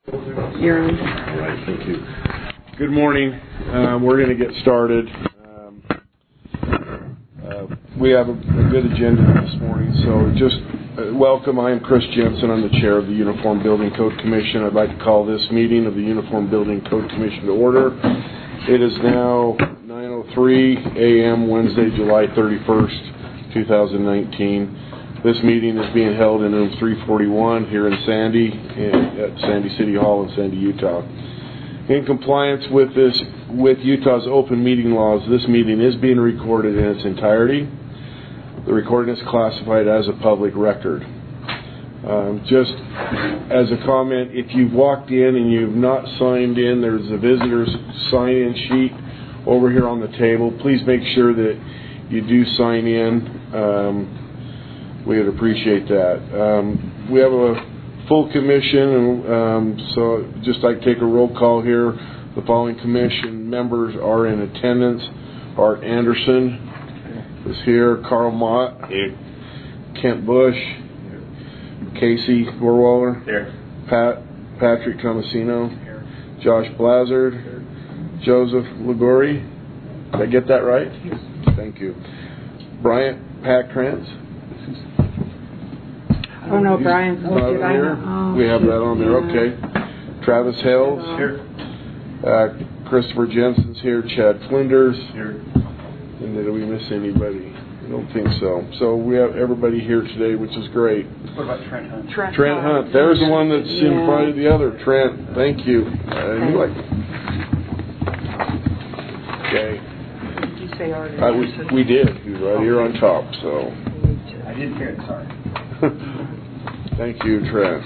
You're on. All right, thank you. Good morning. We're going to get started. We have a good agenda this morning, so just welcome. I am Chris Jensen. I'm the chair of the Uniform Building Code Commission. I'd like to call this meeting of the Uniform Building Code Commission to order. It is now 9:03 a.m. Wednesday, July 31st, 2019. This meeting is being held in room 341 here in Sandy, at Sandy City Hall in Sandy, Utah. In compliance with Utah's open meeting laws, this meeting is being recorded in its entirety. The recording is classified as a public record. Just as a comment, if you've walked in and you've not signed in, there's a visitor's sign-in sheet over here on the table. Please make sure that you do sign in. We would appreciate that. We have a full commission, and so just like take a roll call here. The following commission members are in attendance. Art Anderson is here. Carl Mott. Here. Kent Bush. Here. Casey Gorwaller. Here. Patrick Tomasino. Here. Josh Blazard. Here. Joseph Ligori. Did I get that right? Yes. Thank you. Bryant Packtrance. Oh no, Brian's here. We have that on there. Okay. Travis Hales here. Christopher Jensen's here. Chad Flinders here. And did we miss anybody? I don't think so. So we have everybody here today, which is great. What about Trent Hunt? Trent Hunt. There's the one that's in front of the other. Trent, thank you. Okay. Did you say Art? We did. He's right here on top. So. I didn't hear it. Sorry. Thank you, Trent.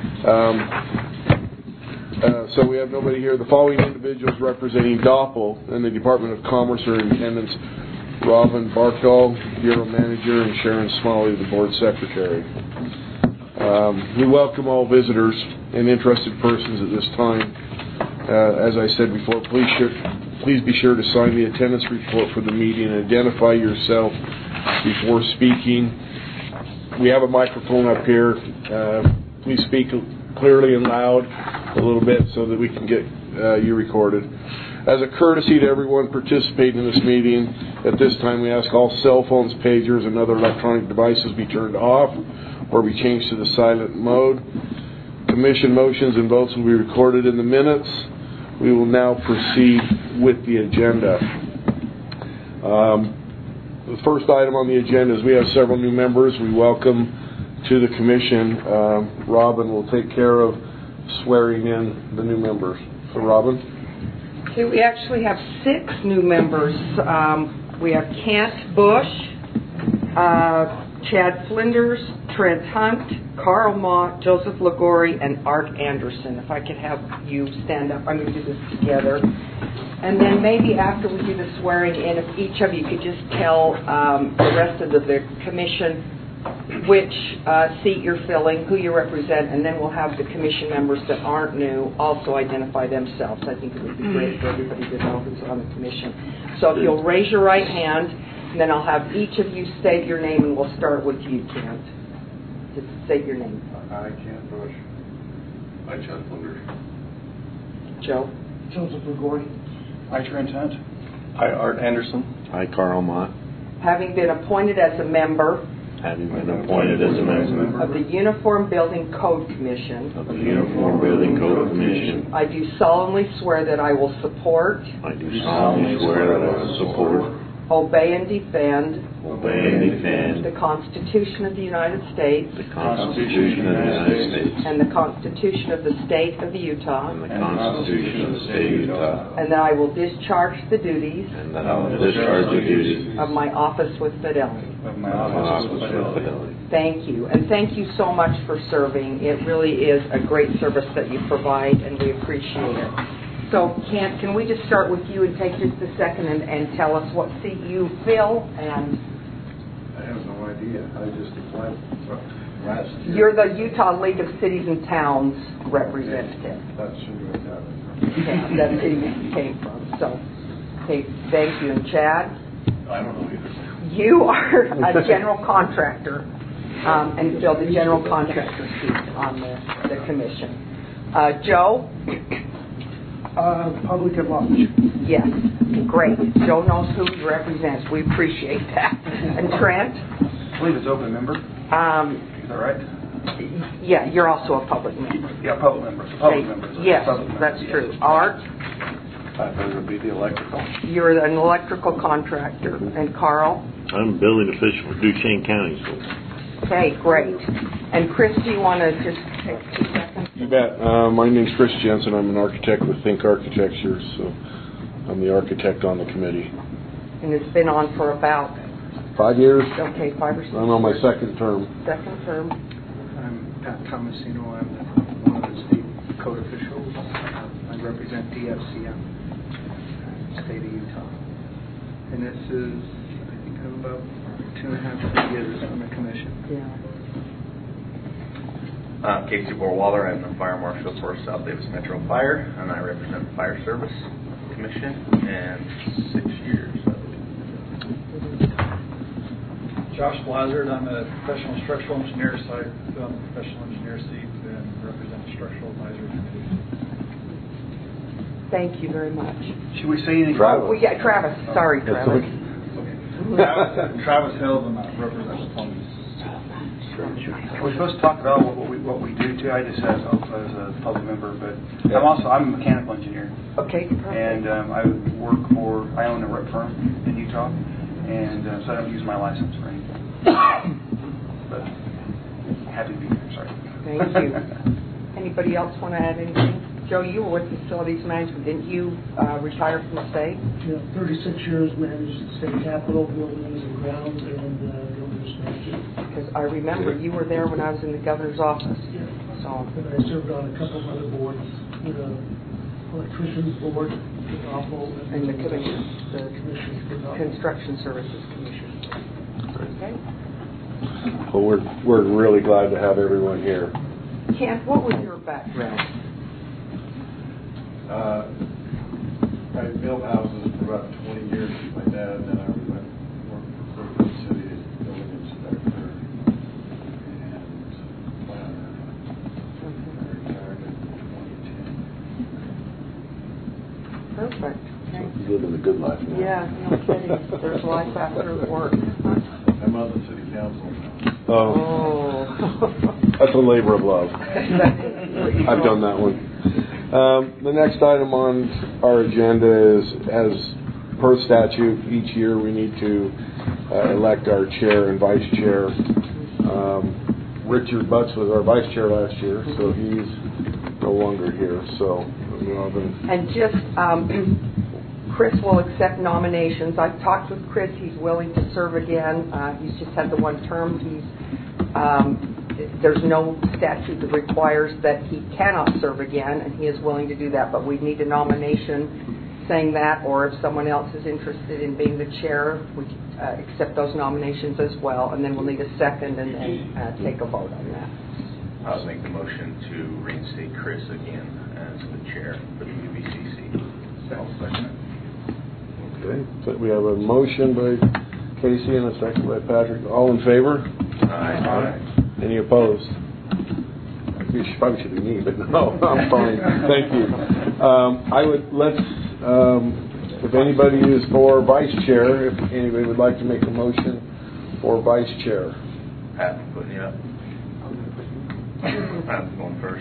So we have nobody here. The following individuals representing DOPL and the Department of Commerce are in attendance: Robin Barkall, Bureau Manager, and Sharon Smalley, the Board Secretary. We welcome all visitors and interested persons at this time. As I said before, please be sure to sign the attendance report for the meeting and identify yourself before speaking. We have a microphone up here. Please speak clearly and loud a little bit so that we can get you recorded. As a courtesy to everyone participating in this meeting, at this time we ask all cell phones, pagers, and other electronic devices be turned off or be changed to the silent mode. Commission motions and votes will be recorded in the minutes. We will now proceed with the agenda. The first item on the agenda is we have several new members. We welcome to the commission. Robin will take care of swearing in the new members. So, Robin? Okay, we actually have 6 new members. We have Kent Bush, Chad Flinders, Trent Hunt, Carl Mott, Joseph Ligori, and Art Anderson. If I could have you stand up, I'm going to do this together. And then maybe after we do the swearing in, if each of you could just tell the rest of the commission which seat you're filling, who you represent, and then we'll have the commission members that aren't new also identify themselves. I think it would be great for everybody to know who's on the commission. So if you'll raise your right hand, and then I'll have each of you state your name, and we'll start with you, Kent. Just state your name. I, Kent Bush. I, Chad Flinders. Joe. Joseph Ligori. I, Trent Hunt. I, Art Anderson. I, Carl Mott. Having been appointed as a member of the Uniform Building Code Commission, I do solemnly swear that I will support, obey and defend the Constitution of the United States and the Constitution of the State of Utah, and that I will discharge the duties of my office with fidelity. Thank you. And thank you so much for serving. It really is a great service that you provide, and we appreciate it. So, Kent, can we just start with you and take just a second and tell us what seat you fill? And I have no idea. I just applied last year. You're the Utah League of Cities and Towns representative. That's who I have. Yeah, that's who you came from. So, okay, thank you. And Chad? I don't know either. You are a general contractor and fill the general contractor seat on the commission. Joe? Public at large. Yes. Great. Joe knows who he represents. We appreciate that. And Trent? I believe it's open member. Is that right? Yeah, you're also a public member. Yeah, public member. Public member. Yes, Public member, that's yes. true. Art? I thought it would be the electrical. You're an electrical contractor. And Carl? I'm a building official for Duchesne County, so. Okay, great. And Chris, do you want to just take 2 seconds? You bet. My name's Chris Jensen. I'm an architect with Think Architecture, so I'm the architect on the committee. And it's been on for about, 5 years. okay, 5 or 6 I'm on my years. second term. Second term. I'm Pat Tomasino. I'm one of the state code officials. I represent DFCM, state of Utah. And this is, I think I'm about 2.5 years on the commission. Yeah. Casey Borwaller, I'm the Fire Marshal for South Davis Metro Fire, and I represent the Fire Service Commission, and 6 years, I believe. Josh Blizzard, I'm a professional structural engineer, so I sit on the professional engineer seat and represent the Structural Advisory Committee. Thank you very much. Should we say anything? Oh, yeah, Travis. Sorry, Travis. Travis Hill, and I represent the Plumbing. We're supposed to talk about what we do too. I just as a public member, but I'm a mechanical engineer, Okay, perfect. and I own a rep firm in Utah, and so I don't use my license for anything. But happy to be here. Sorry. Thank you. Anybody else want to add anything? Joe, you were with Facilities Management. Didn't you retire from the state? Yeah, 36 years managed state capitol buildings and grounds and governor's mansion. Because I remember you were there when I was in the governor's office. Yeah. So, And I served on a couple of other boards, the electricians board, the awful, and the commission, the commission. Construction Services Commission. Okay. Well, we're really glad to have everyone here. Kent, what was your background? I built houses for about 20 years with my dad, and then I went worked for Cleveland City as a building inspector and planner. I retired in 2010. Perfect. Thanks. He's living the good life now. Yeah, no kidding. There's life after work. I'm on the city council now. Oh, that's a labor of love. I've done that one. The next item on our agenda is, as per statute, each year we need to elect our chair and vice chair. Richard Butts was our vice chair last year, so he's no longer here. So, and just Chris will accept nominations. I've talked with Chris. He's willing to serve again. He's just had the one term. There's no statute that requires that he cannot serve again, and he is willing to do that. But we need a nomination saying that, or if someone else is interested in being the chair, we accept those nominations as well, and then we'll need a second and then take a vote on that. I'll make the motion to reinstate Chris again as the chair for the UBCC. Okay, so we have a motion by Casey and a second by Patrick. All in favor? Aye. Any opposed? You probably should be me, but no, I'm fine. Thank you. If anybody is for vice chair, if anybody would like to make a motion for vice chair. Pat, putting you up. I'm going first.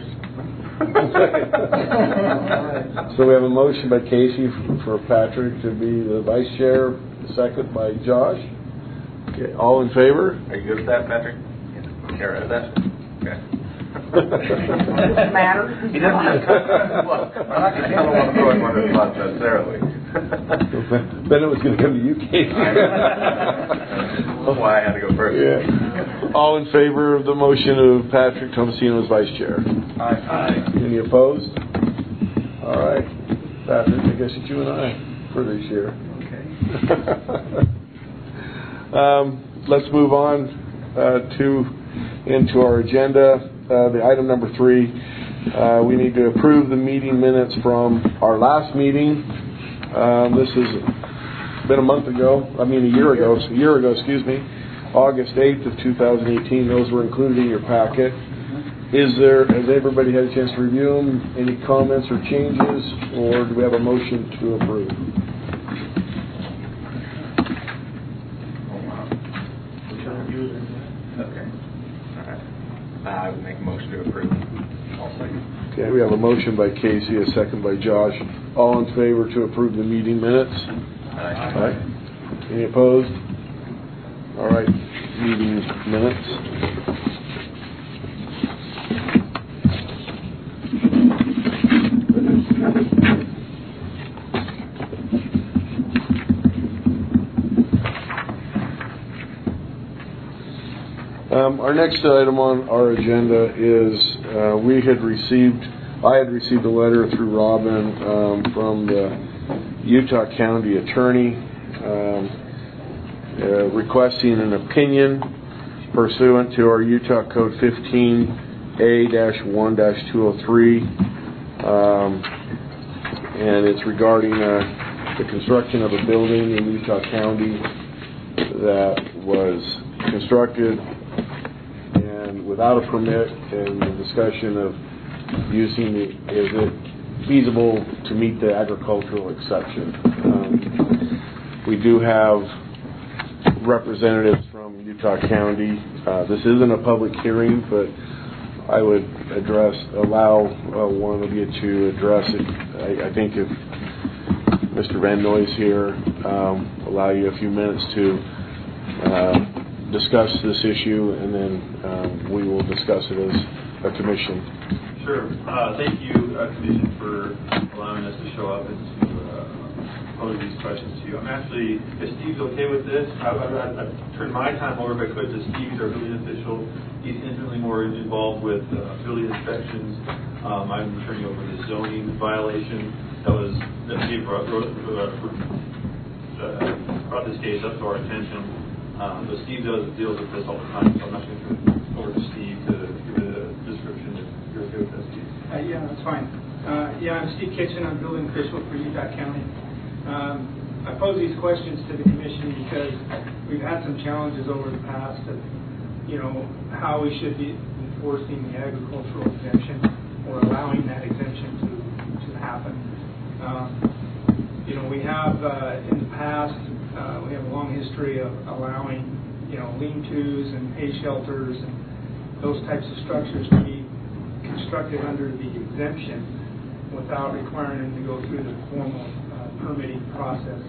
So we have a motion by Casey for Patrick to be the vice chair, second by Josh. Okay, all in favor? Are you good with that, Patrick? Care of that? Okay. Does it matter? He doesn't have I don't want to throw him under the bus necessarily. Then it was going to come to you, Casey. That's why I had to go first. Yeah. All in favor of the motion of Patrick Tomasino as vice chair? Aye. Any opposed? All right. Patrick, I guess it's you and I for this year. Okay. Let's move on into our agenda. The item number 3, we need to approve the meeting minutes from our last meeting. This has been a year ago, excuse me, August 8th of 2018. Those were included in your packet. Has everybody had a chance to review them? Any comments or changes, or do we have a motion to approve? Okay. All right. I would make a motion to approve. I'll second. Okay, we have a motion by Casey, a second by Josh. All in favor to approve the meeting minutes? Aye. Any opposed? All right, meeting minutes. Our next item on our agenda is I had received a letter through Robin from the Utah County Attorney requesting an opinion pursuant to our Utah Code 15A-1-203, and it's regarding the construction of a building in Utah County that was constructed without a permit, and the discussion of is it feasible to meet the agricultural exception. We do have representatives from Utah County. This isn't a public hearing, but I would allow one of you to address it. I think if Mr. Van Noy's here, allow you a few minutes to discuss this issue, and then we will discuss it as a commission. Sure. Thank you, Commission, for allowing us to show up and to pose these questions to you. I'm actually, if Steve's okay with this, I've turned my time over if I could to Steve, our building official. He's intimately more involved with building inspections. I'm turning over the zoning violation that Steve brought this case up to our attention. But Steve deals with this all the time, so I'm not going to turn it over to Steve to give a description if you're okay with that, Steve. Yeah, that's fine. I'm Steve Kitchen. I'm building official for Utah County. I pose these questions to the commission because we've had some challenges over the past of, how we should be enforcing the agricultural exemption or allowing that exemption to happen. We have in the past, we have a long history of allowing, lean-tos and hay shelters and those types of structures to be constructed under the exemption without requiring them to go through the formal permitting process,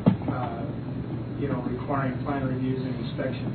requiring plan reviews and inspections.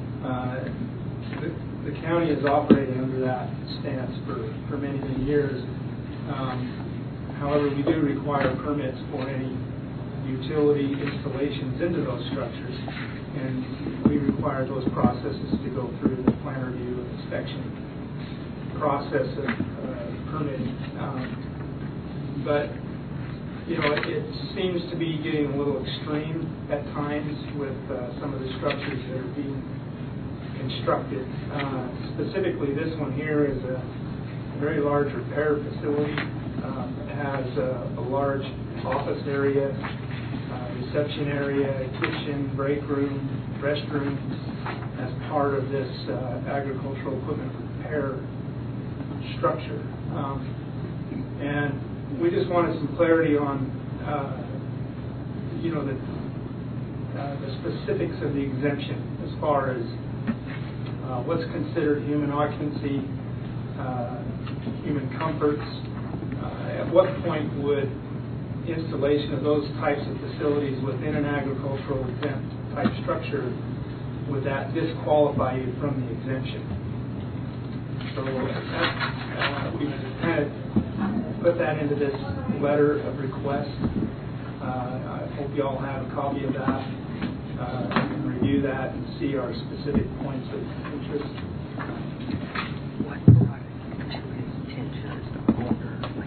The county has operated under that stance for many, many years. However, we do require permits for any utility installations into those structures, and we require those processes to go through the plan review and inspection process of permitting. But it seems to be getting a little extreme at times with some of the structures that are being constructed. Specifically, this one here is a very large repair facility. It has a large office area, reception area, kitchen, break room, restroom as part of this agricultural equipment repair structure. And we just wanted some clarity on, the specifics of the exemption as far as what's considered human occupancy, human comforts. At what point would installation of those types of facilities within an agricultural exempt type structure, would that disqualify you from the exemption? So we kind of put that into this letter of request. I hope you all have a copy of that and review that and see our specific points of interest. What brought it to his attention as the owner, like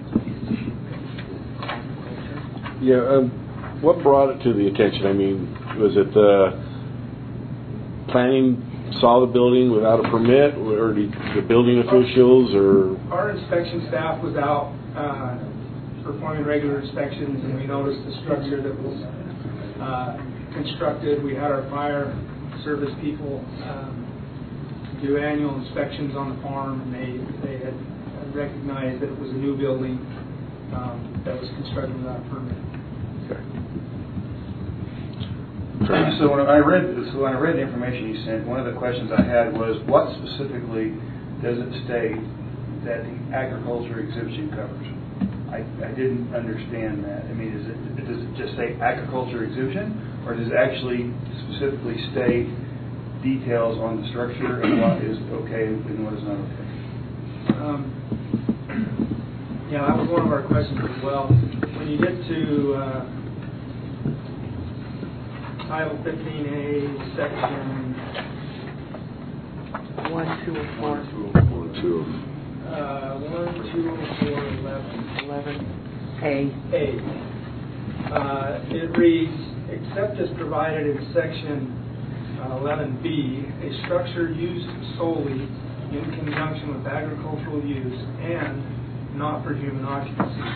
agriculture? Yeah, what brought it to the attention? I mean, was it the planning saw the building without a permit, or the building officials, or? Our inspection staff was out performing regular inspections, and we noticed the structure that was constructed. We had our fire service people do annual inspections on the farm, and they had recognized that it was a new building that was constructed without a permit. So when I read the information you sent, one of the questions I had was, what specifically does it state that the agriculture exemption covers? I didn't understand that. I mean, does it just say agriculture exemption, or does it actually specifically state details on the structure and what is okay and what is not okay? Yeah, that was one of our questions as well. When you get to Title 15A, Section 1, 2, and 4. 11A. It reads, except as provided in Section 11B, a structure used solely in conjunction with agricultural use and not for human occupancy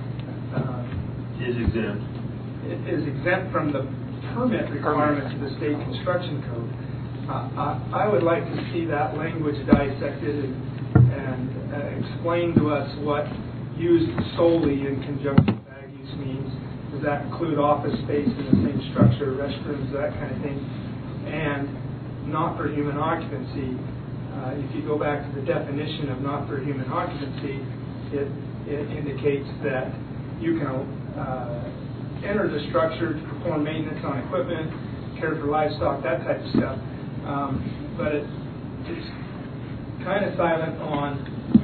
Is exempt. It is exempt from the permit requirements of the state construction code. I would like to see that language dissected and explain to us what used solely in conjunction with ag use means. Does that include office space in the same structure, restrooms, that kind of thing? And not for human occupancy. If you go back to the definition of not for human occupancy, it indicates that you can enter the structure to perform maintenance on equipment, care for livestock, that type of stuff. But it's kind of silent on,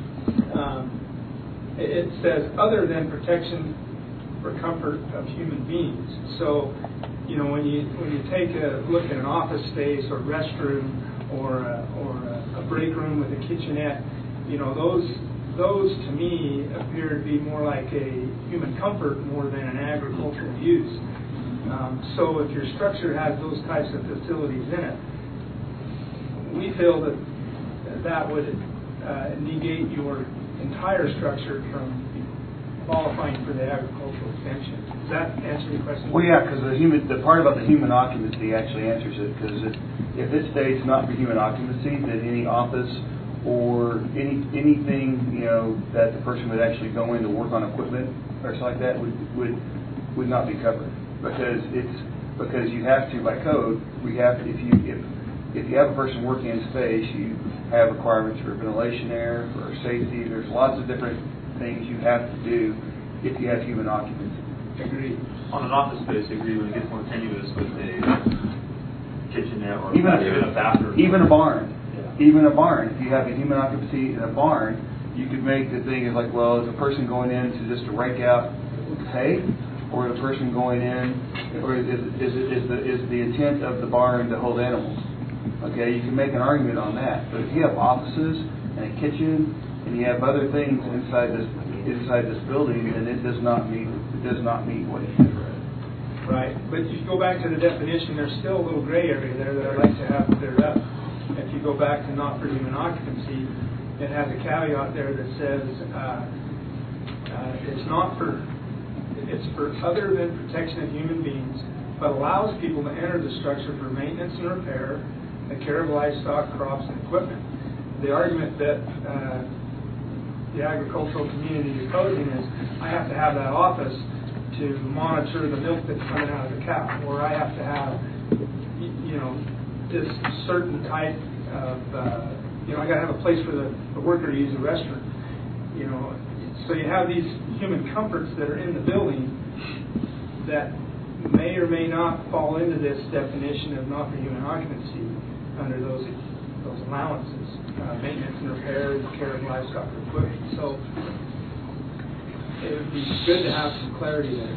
it says other than protection for comfort of human beings. So, you know, when you take a look at an office space or restroom or a break room with a kitchenette, you know, those to me appear to be more like a human comfort more than an agricultural use. So if your structure has those types of facilities in it, we feel that would negate your entire structure from qualifying for the agricultural exemption. Does that answer your question? Well, yeah, because the part about the human occupancy actually answers it, because if it states not for human occupancy, then any office or anything, you know, that the person would actually go in to work on equipment or something like that would not be covered, because you have to, by code, if you have a person working in space, you have requirements for ventilation, air, for safety. There's lots of different things you have to do if you have human occupancy. Agree. On an office space, agree when it gets more tenuous with a kitchenette or even a bathroom. Even a barn. Yeah. Even a barn. If you have a human occupancy in a barn, you could make the thing is like, well, is a person going in to just rake out hay, or is a person going in, or is the intent of the barn to hold animals? Okay, you can make an argument on that. But if you have offices and a kitchen and you have other things inside this building, then it does not meet what it is. Right. But if you go back to the definition, there's still a little gray area there that I'd like to have cleared up. If you go back to not for human occupancy, it has a caveat there that says it's for other than protection of human beings, but allows people to enter the structure for maintenance and repair, the care of livestock, crops, and equipment. The argument that the agricultural community is posing is, I have to have that office to monitor the milk that's coming out of the cow, or I have to have, you know, this certain type of, I got to have a place for the worker to use the restroom. You know, so you have these human comforts that are in the building that may or may not fall into this definition of not for human occupancy under those allowances, maintenance and repair, care of livestock or equipment. So it would be good to have some clarity there.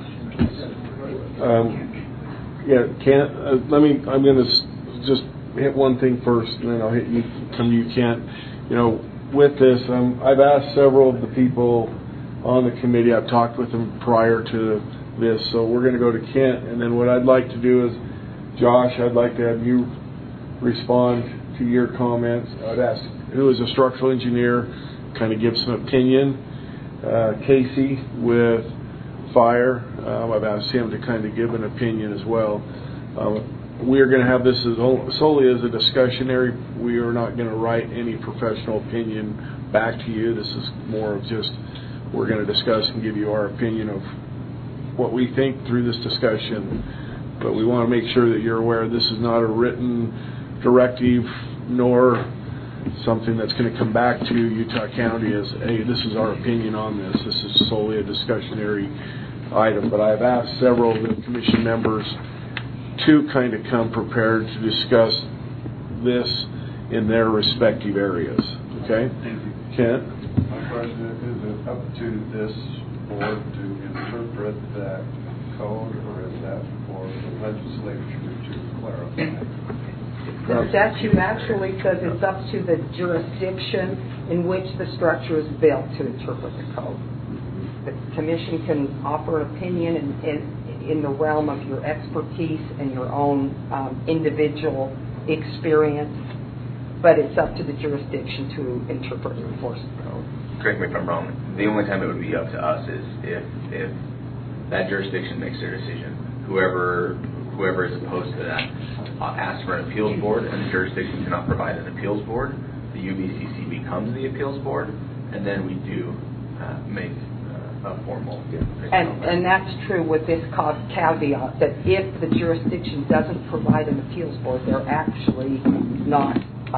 Kent, I'm going to just hit one thing first, and then I'll hit you, Kent. You know, with this, I've asked several of the people on the committee, I've talked with them prior to this, so we're going to go to Kent, and then what I'd like to do is, Josh, I'd like to have you respond to your comments. I'd ask who is a structural engineer, kind of give some opinion. Casey with fire, I've asked him to kind of give an opinion as well. we are going to have this as solely as a discussionary. We are not going to write any professional opinion back to you. This is more of just, we're going to discuss and give you our opinion of what we think through this discussion. But we want to make sure that you're aware this is not a written directive, nor something that's going to come back to Utah County as, hey, this is our opinion on this. This is solely a discussionary item. But I've asked several of the commission members to kind of come prepared to discuss this in their respective areas. Okay? Thank you. Kent? My question is it up to this board to interpret that code, or is that for the legislature to clarify? The statute actually says it's up to the jurisdiction in which the structure is built to interpret the code. The commission can offer an opinion in the realm of your expertise and your own individual experience, but it's up to the jurisdiction to interpret and enforce the code. Correct me if I'm wrong. The only time it would be up to us is if that jurisdiction makes their decision. Whoever is opposed to that asks for an appeals board, and the jurisdiction cannot provide an appeals board. The UBCC becomes the appeals board, and then we do make a formal. And that's true with this caveat that if the jurisdiction doesn't provide an appeals board, they're actually not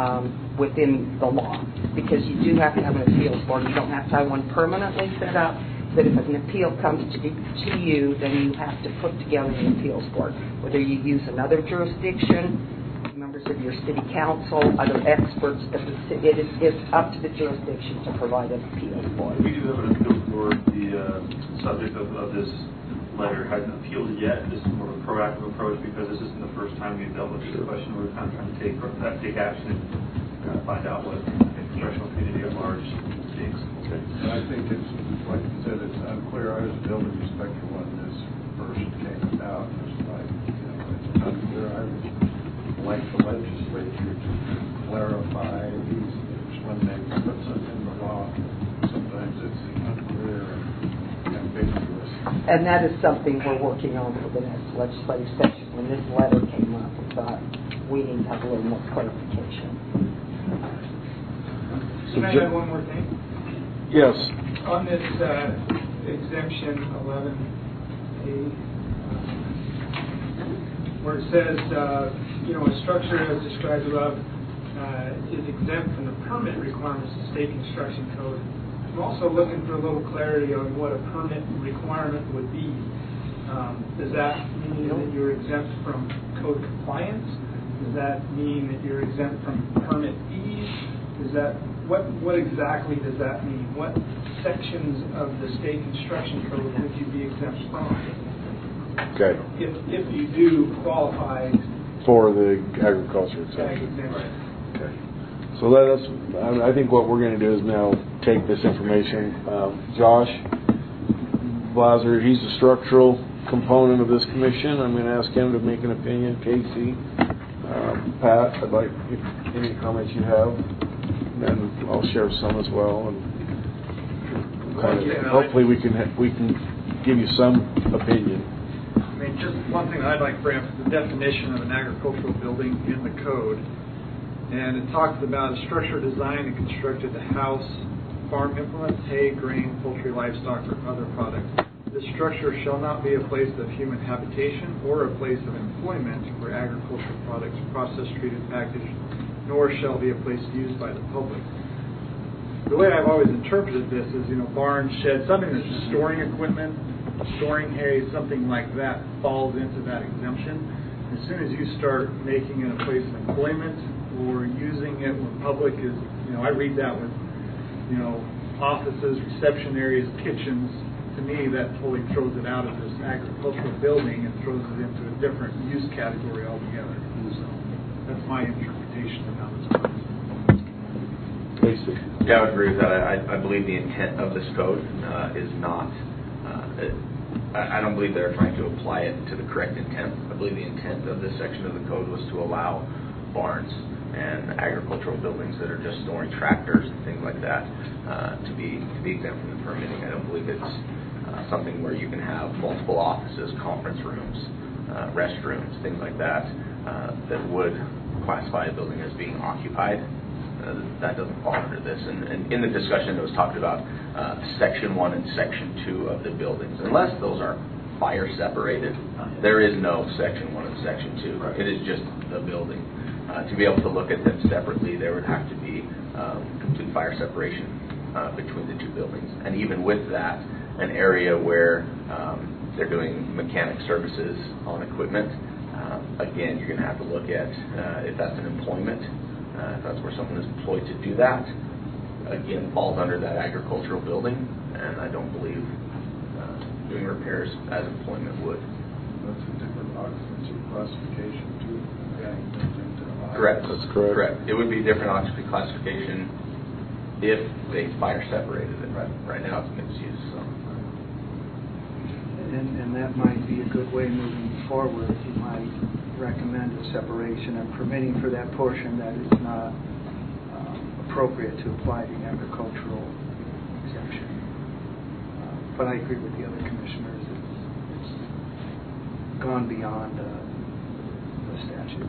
within the law, because you do have to have an appeals board. You don't have to have one permanently set up, but if an appeal comes to you, then you have to put together an appeals board. Whether you use another jurisdiction, members of your city council, other experts, it is up to the jurisdiction to provide an appeals board. We do have an appeals board. The subject of this letter hasn't appealed yet. This is more of a proactive approach because this isn't the first time we've dealt with this question. We're kind of trying to take action and find out what the professional community at large thinks. Okay. And I think it's, like you said, it's unclear. I was a building inspector when this first came about. It's like, it's unclear. I would like the legislature to clarify these things when they put something in the law. Sometimes it's unclear and ambiguous. And that is something we're working on for the next legislative session. When this letter came up, we thought we need to have a little more clarification. Can I add one more thing? Yes. On this exemption 11A, where it says, a structure as described above is exempt from the permit requirements of state construction code. I'm also looking for a little clarity on what a permit requirement would be. Does that mean that you're exempt from code compliance? Does that mean that you're exempt from permit fees? What exactly does that mean? What sections of the state construction code would you be exempt from? Okay. If you do qualify for the agriculture exemption. Okay. So I think what we're going to do is now take this information. Josh Blaser, he's a structural component of this commission. I'm going to ask him to make an opinion. Casey, Pat, I'd like any comments you have, and I'll share some as well. And hopefully we can give you some opinion. I mean, just one thing I'd like to bring up is the definition of an agricultural building in the code. And it talks about a structure designed and constructed to house farm implements, hay, grain, poultry, livestock, or other products. This structure shall not be a place of human habitation or a place of employment for agricultural products processed, treated, packaged, nor shall be a place used by the public. The way I've always interpreted this is, barn, shed, something that's storing equipment, storing hay, something like that falls into that exemption. As soon as you start making it a place of employment or using it when public is, I read that with, offices, reception areas, kitchens. To me, that totally throws it out of this agricultural building and throws it into a different use category altogether. So that's my interpretation of how this works. Yeah, I would agree with that. I believe the intent of this code is not, I don't believe they're trying to apply it to the correct intent. I believe the intent of this section of the code was to allow barns and agricultural buildings that are just storing tractors and things like that to be exempt from the permitting. I don't believe it's something where you can have multiple offices, conference rooms, restrooms, things like that, that would classify a building as being occupied. That doesn't fall under this. And in the discussion, it was talked about Section 1 and Section 2 of the buildings. Unless those are fire separated, there is no Section 1 and Section 2. Right. It is just the building. To be able to look at them separately, there would have to be complete fire separation between the two buildings. And even with that, an area where they're doing mechanic services on equipment, again, you're going to have to look at if that's an employment. If that's where someone is employed to do that, again, falls under that agricultural building, and I don't believe doing repairs as employment would. That's a different occupancy classification too. Correct. That's correct. Correct. It would be different occupancy classification if they fire separated it. Right now it's mixed use. So. And that might be a good way moving forward. You might recommend a separation and permitting for that portion that is not appropriate to apply the agricultural exemption. But I agree with the other commissioners. It's gone beyond the statute.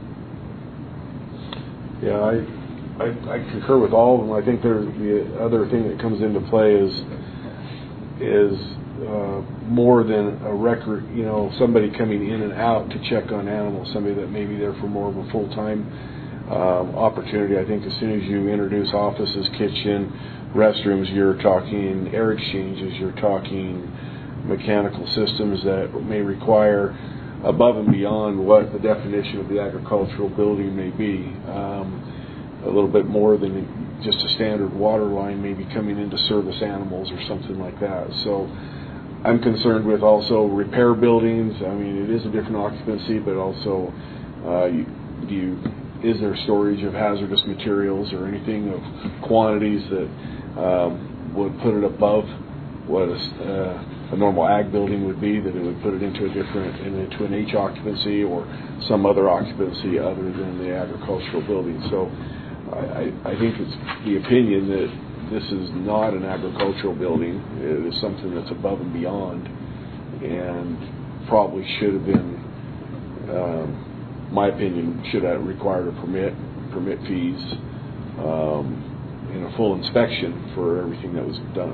Yeah, I concur with all of them. I think the other thing that comes into play is more than a record, somebody coming in and out to check on animals, somebody that may be there for more of a full-time opportunity. I think as soon as you introduce offices, kitchen, restrooms, you're talking air exchanges, you're talking mechanical systems that may require above and beyond what the definition of the agricultural building may be. A little bit more than just a standard water line maybe coming in to service animals or something like that. So I'm concerned with also repair buildings. I mean, it is a different occupancy, but also is there storage of hazardous materials or anything of quantities that would put it above what a normal ag building would be, that it would put it into an H occupancy or some other occupancy other than the agricultural building. So I think it's the opinion that this is not an agricultural building. It is something that's above and beyond, and probably should have been, my opinion, should have required a permit fees, and a full inspection for everything that was done.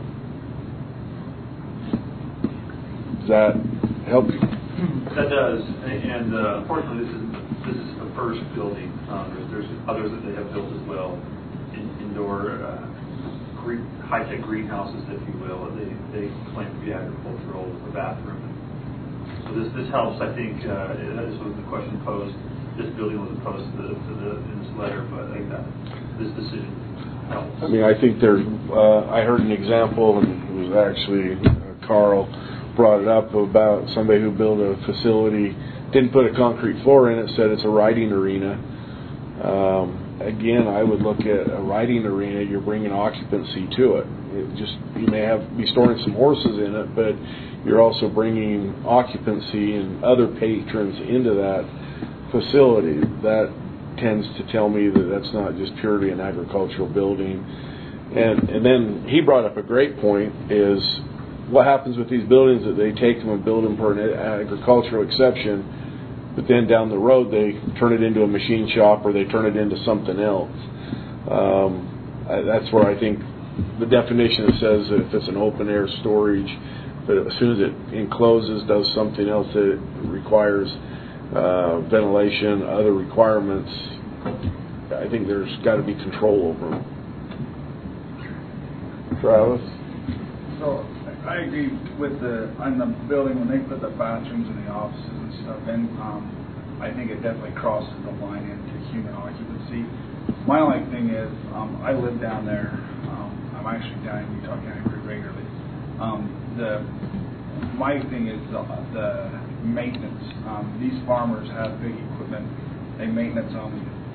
Does that help you? That does, and unfortunately, this is the first building. There's others that they have built as well, indoor high-tech greenhouses, if you will. They claim to be agricultural with a bathroom. So this helps. I think this was the question posed. This building was opposed in this letter, but I think that this decision helps. I mean, I think I heard an example, and it was actually Carl brought it up about somebody who built a facility, didn't put a concrete floor in it, said it's a riding arena. Again, I would look at a riding arena, you're bringing occupancy to it. You may be storing some horses in it, but you're also bringing occupancy and other patrons into that facility. That tends to tell me that that's not just purely an agricultural building. And then he brought up a great point, is what happens with these buildings that they take them and build them for an agricultural exception, but then down the road they turn it into a machine shop or they turn it into something else. That's where I think the definition says that if it's an open air storage, but as soon as it encloses, does something else that requires ventilation, other requirements, I think there's got to be control over them. Travis? So I agree with on the building when they put the bathrooms in the offices and stuff in. I think it definitely crosses the line into human occupancy. My only thing is, I live down there. I'm actually down in Utah County pretty regularly. My thing is the maintenance. These farmers have big equipment. They maintenance them.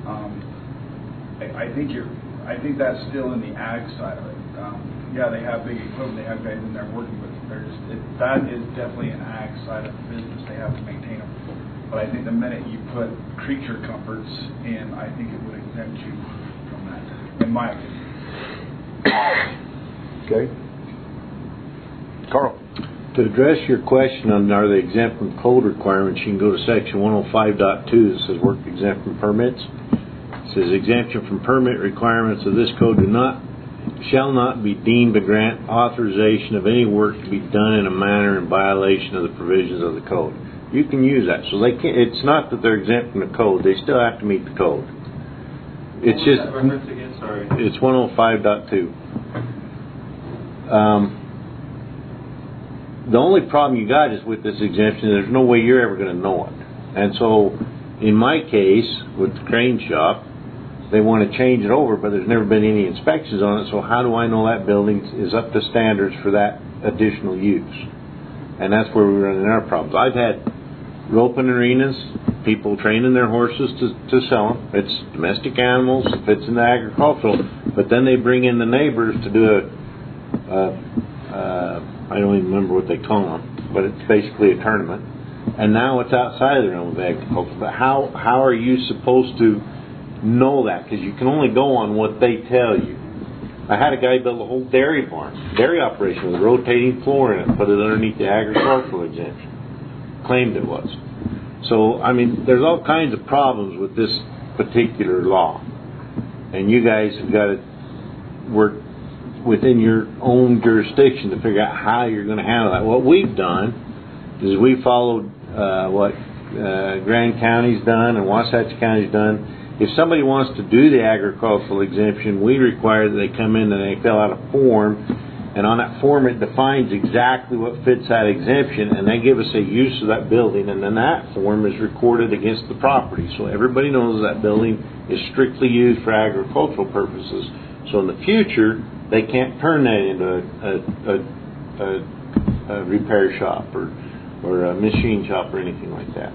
I think that's still in the ag side of it. Yeah, they have big equipment. They have guys in there working with it. That is definitely an ag side of the business. They have to maintain them. But I think the minute you put creature comforts in, I think it would exempt you from that, in my opinion. Okay. Carl? To address your question on are they exempt from code requirements, you can go to section 105.2 that says work exempt from permits. It says exemption from permit requirements of this code shall not be deemed to grant authorization of any work to be done in a manner in violation of the provisions of the code. You can use that. So they can't, it's not that they're exempt from the code. They still have to meet the code. It's just, that reference again? Sorry. It's 105.2. The only problem you got is with this exemption, there's no way you're ever going to know it. And so, in my case, with the crane shop, they want to change it over, but there's never been any inspections on it, so how do I know that building is up to standards for that additional use? And that's where we run into our problems. I've had roping arenas, people training their horses to sell them. It's domestic animals, it fits in the agricultural, but then they bring in the neighbors to do I don't even remember what they call them, but it's basically a tournament. And now it's outside of the realm of agriculture. But how are you supposed to know that? Because you can only go on what they tell you. I had a guy build a whole dairy operation with a rotating floor in it, put it underneath the agricultural exemption. Claimed it was. So, I mean, there's all kinds of problems with this particular law. And you guys have got to work within your own jurisdiction to figure out how you're going to handle that. What we've done is we followed what Grand County's done and Wasatch County's done. If somebody wants to do the agricultural exemption, we require that they come in and they fill out a form, and on that form it defines exactly what fits that exemption, and they give us a use of that building, and then that form is recorded against the property. So everybody knows that building is strictly used for agricultural purposes. So in the future, they can't turn that into a repair shop or a machine shop or anything like that.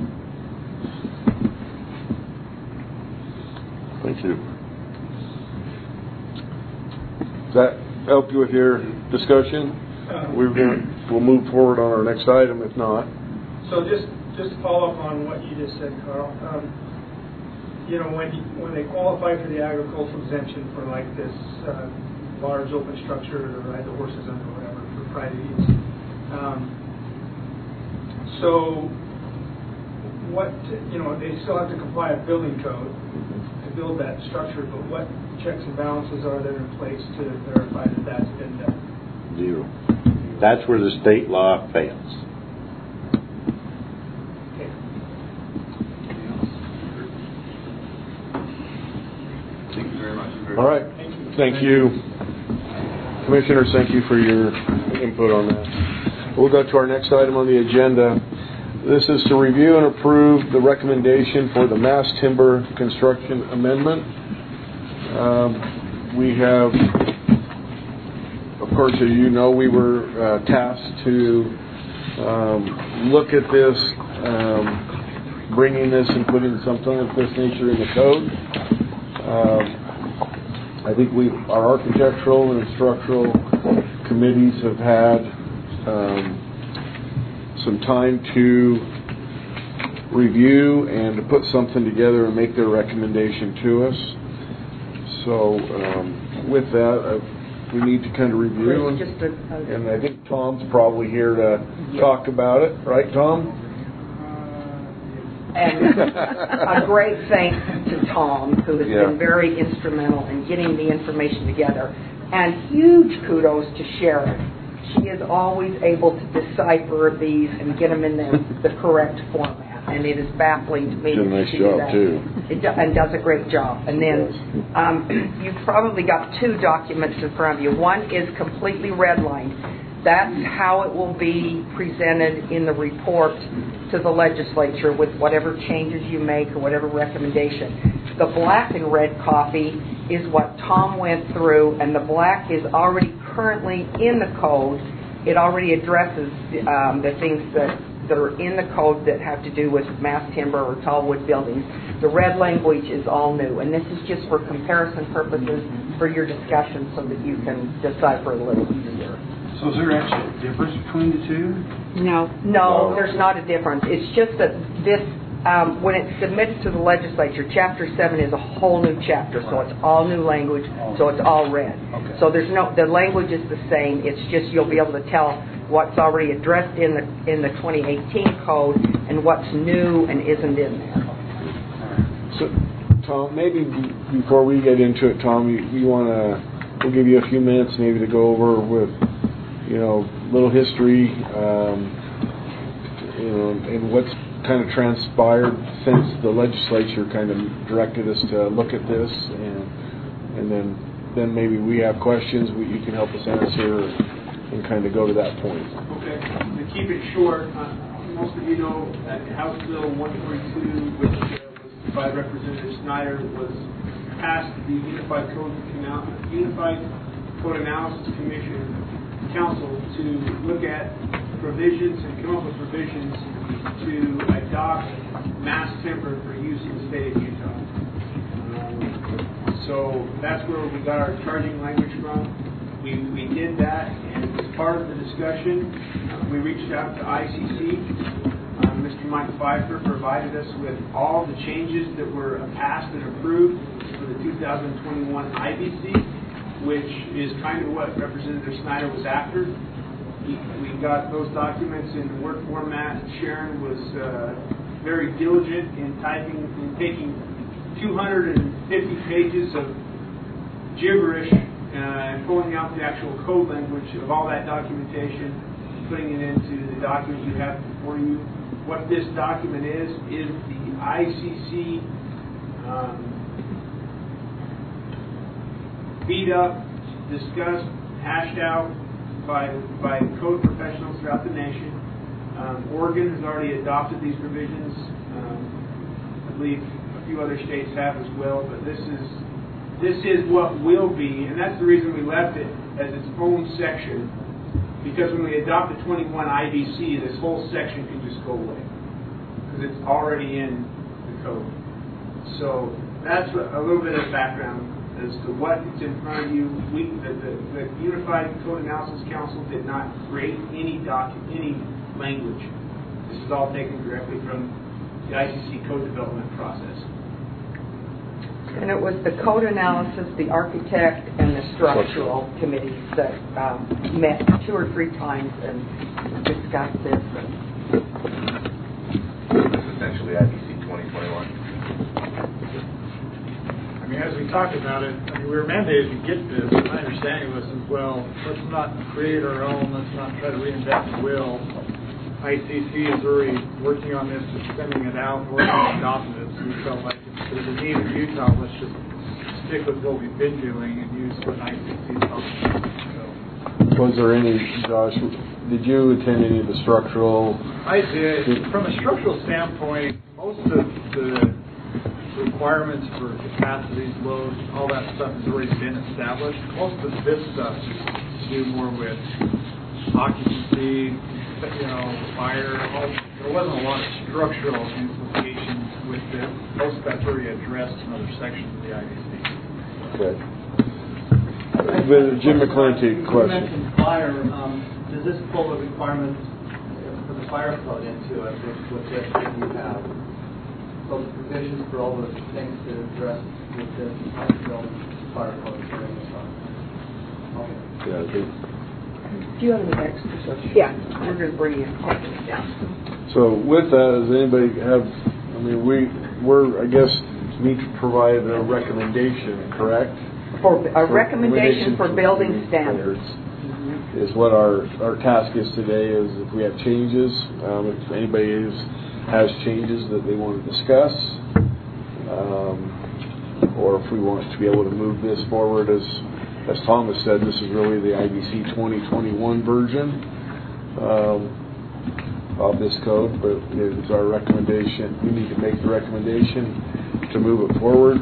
Thank you. Does that help you with your discussion? We'll move forward on our next item if not. So just to follow up on what you just said, Carl. You know, when they qualify for the agricultural exemption for like this large open structure to ride the horses on or whatever for private use. So what, you know, they still have to comply with building code to build that structure, but what checks and balances are there in place to verify that that's been done? Zero. That's where the state law fails. Okay. Thank you very much. All right. Thank you. Commissioners, thank you for your input on that. We'll go to our next item on the agenda. This is to review and approve the recommendation for the mass timber construction amendment. We have, of course, as you know, we were tasked to look at this, bringing this and putting something of this nature in the code. I think our architectural and structural committees have had some time to review and to put something together and make their recommendation to us. So with that, we need to kind of review. And I think Tom's probably here to talk about it. Right, Tom? And a great thanks to Tom, who has been very instrumental in getting the information together. And huge kudos to Sharon. She is always able to decipher these and get them in the correct format. And it is baffling to me. Does a nice job, too. And does a great job. And then you've probably got two documents in front of you. One is completely redlined. That's how it will be presented in the report to the legislature with whatever changes you make or whatever recommendation. The black and red copy is what Tom went through, and the black is already currently in the code. It already addresses the things that are in the code that have to do with mass timber or tall wood buildings. The red language is all new, and this is just for comparison purposes for your discussion so that you can decipher a little easier. So is there actually a difference between the two? No, there's not a difference. It's just that this, when it's submitted to the legislature, Chapter 7 is a whole new chapter, so it's all new language, so it's all red. Okay. So the language is the same. It's just you'll be able to tell what's already addressed in the 2018 code and what's new and isn't in there. So, Tom, maybe before we get into it, Tom, you want to, we'll give you a few minutes maybe to go over with, little history, and what's kind of transpired since the legislature kind of directed us to look at this, and then maybe we have questions you can help us answer and kind of go to that point. Okay. To keep it short, most of you know that House Bill 142, which was by Representative Snyder, was passed the Unified Code Analysis Council to look at provisions and come up with provisions to adopt mass timber for use in the state of Utah. So that's where we got our charging language from. We did that, and as part of the discussion, we reached out to ICC. Mr. Mike Pfeiffer provided us with all the changes that were passed and approved for the 2021 IBC, which is kind of what Representative Snyder was after. We got those documents in Word format. Sharon was very diligent in taking 250 pages of gibberish and pulling out the actual code language of all that documentation, putting it into the document you have before you. What this document is the ICC beat up, discussed, hashed out by code professionals throughout the nation. Oregon has already adopted these provisions. I believe a few other states have as well, but this is what will be, and that's the reason we left it as its own section, because when we adopt the 21 IBC, this whole section can just go away, because it's already in the code. So that's a little bit of background as to what is in front of you. The Unified Code Analysis Council did not create any language. This is all taken directly from the ICC code development process. And it was the code analysis, the architect, and the structural committees that met 2 or 3 times and discussed this. Essentially IBC 2021. I mean, as we talked about it, we were mandated to get this. My understanding was, well, let's not create our own. Let's not try to reinvent the wheel. ICC is already working on this, and sending it out, and we're going to adopt it. So we felt like if there's a need in Utah, let's just stick with what we've been doing and use what ICC tells us. So. Was there any, Josh, did you attend any of the structural? I did. From a structural standpoint, most of the requirements for capacities, loads, all that stuff has already been established. Most of this stuff is to do more with occupancy, fire. There wasn't a lot of structural implications with this. Most of that's already addressed in other sections of the IBC. Okay. Jim McClinty, question. You mentioned fire. Does this pull the requirements for the fire code into it with this that you have? So the provisions for all the things to address with this fire code during this time. Okay. Yeah, Do you have any extra? Yeah, we're going to bring you taking it down. So with that, does anybody have? I mean, we're I guess need to provide a recommendation, correct? For a recommendation for building standards. Is what our task is today. Is if we have changes, if anybody has changes that they want to discuss, or if we want to be able to move this forward, as Thomas said, this is really the IBC 2021 version of this code, but it's our recommendation. We need to make the recommendation to move it forward.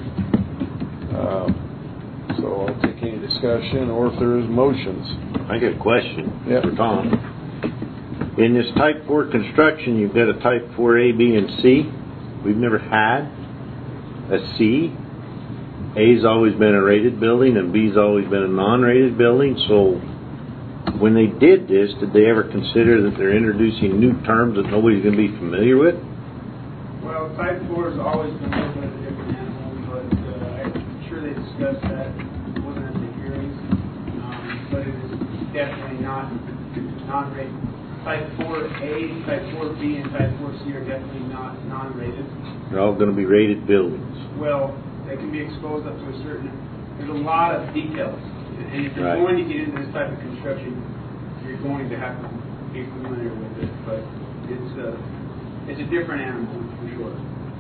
So I'll take any discussion, or if there is motions. I got a question for Tom. In this Type 4 construction, you've got a Type 4 A, B, and C. We've never had a C. A's always been a rated building, and B's always been a non-rated building. So when they did this, did they ever consider that they're introducing new terms that nobody's going to be familiar with? Well, Type 4 has always been a little bit of a different animal, but I'm sure they discussed that. It wasn't at the hearings, but it is definitely not non-rated. Type 4A, Type 4B, and Type 4C are definitely not non-rated. They're all going to be rated buildings. Well, they can be exposed up to a certain, there's a lot of details. And if you're Right. going to get into this type of construction, you're going to have to be familiar with it. But it's a different animal, for sure.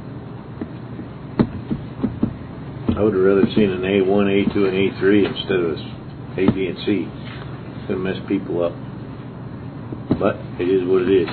I would have rather seen an A1, A2, and A3 instead of A, B, and C. It's going to mess people up. But it is what it is.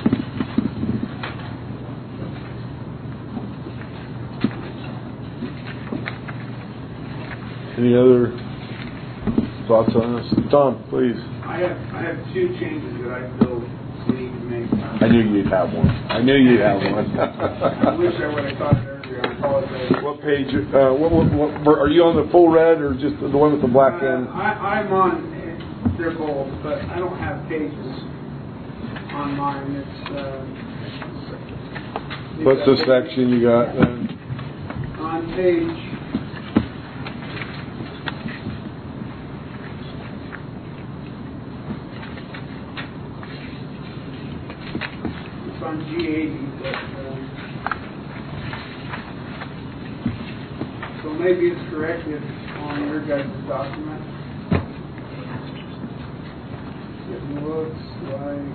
Any other thoughts on this? Tom, please. I have two changes that I feel we need to make. I knew you'd have one. I knew you'd have one. I wish I would have caught it earlier. I apologize. What page? What, are you on the full red or just the one with the black end? I'm on, they're both, but I don't have pages on mine. What's the section you got then? On page 80, but, so maybe it's corrected on your guys' document. It looks like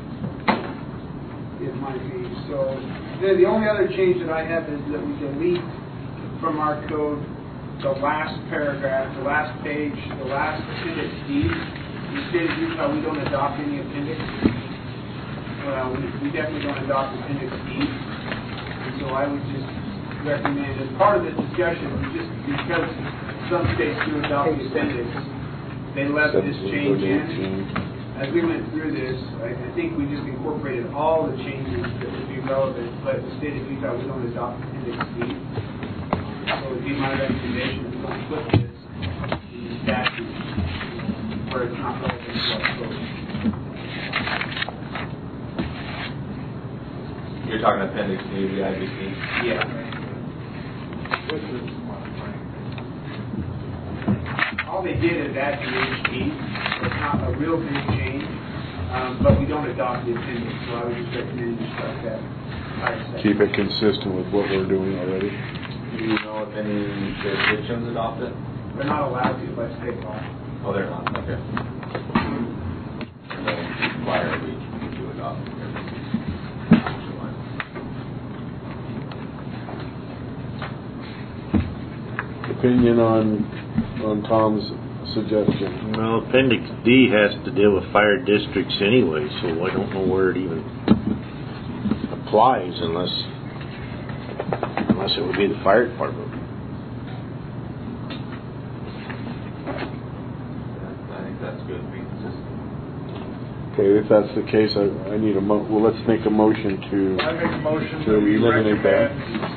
it might be. So the only other change that I have is that we delete from our code the last paragraph, the last page, the last appendix D. In the state of Utah, we don't adopt any appendix. Well, we definitely don't adopt Appendix D, and so I would just recommend, as part of this discussion, just because some states do adopt the appendix, they left this change in. As we went through this, I think we just incorporated all the changes that would be relevant, but in the state of Utah, we don't adopt Appendix D. So it would be my recommendation to don't put this in the statute where it's not relevant to our code. You're talking Appendix D of the IBC? Yeah. All they did is add the HD. It's not a real big change, but we don't adopt the appendix, so I would just recommend you strike that. Keep it consistent with what we're doing already. Do you know if any jurisdictions adopt it? They're not allowed to by state law. Oh, they're not. Okay. So require we to adopt it. Opinion on Tom's suggestion? Well, Appendix D has to deal with fire districts anyway, so I don't know where it even applies unless it would be the fire department. I think that's good. Be consistent. Okay, if that's the case, I need well, let's make a motion to I make a motion to eliminate that.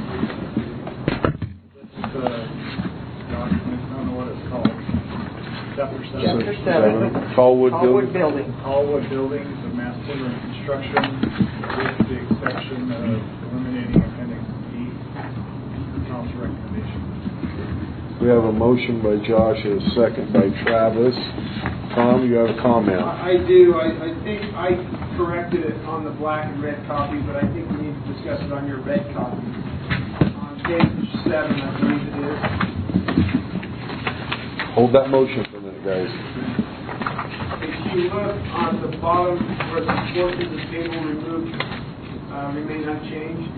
Document, I don't know what it's called. Chapter 7. Chapter 7. Tallwood Building. Tallwood buildings of mass timber and construction, with the exception of eliminating Appendix D. Tom's recommendation. We have a motion by Josh and a second by Travis. Tom, you have a comment? I do. I think I corrected it on the black and red copy, but I think we need to discuss it on your red copy. On page 7, I believe it is. Hold that motion for a minute, guys. If you look on the bottom where the portion of the table removed remain unchanged,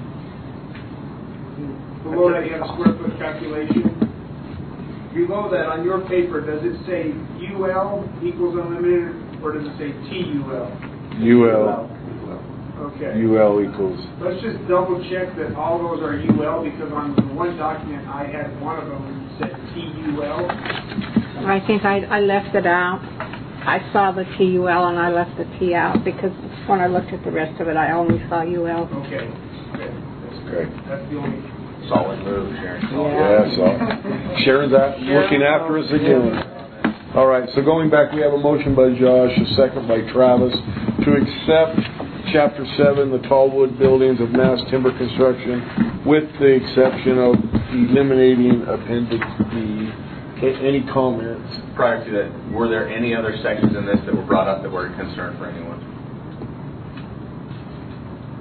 below that you have a square foot calculation. Below that on your paper, does it say UL equals unlimited, or does it say TUL? UL. Okay. UL equals. Let's just double check that all those are UL, because on the one document I had one of them said TUL. I think I left it out. I saw the TUL and I left the T out because when I looked at the rest of it, I only saw UL. Okay. That's great. That's the only. Solid move, Sharon. Yeah, so Sharon's looking after us again. All right, so going back, we have a motion by Josh, a second by Travis, to accept Chapter 7, the Tallwood buildings of mass timber construction, with the exception of eliminating Appendix D. Any comments? Prior to that, were there any other sections in this that were brought up that were a concern for anyone?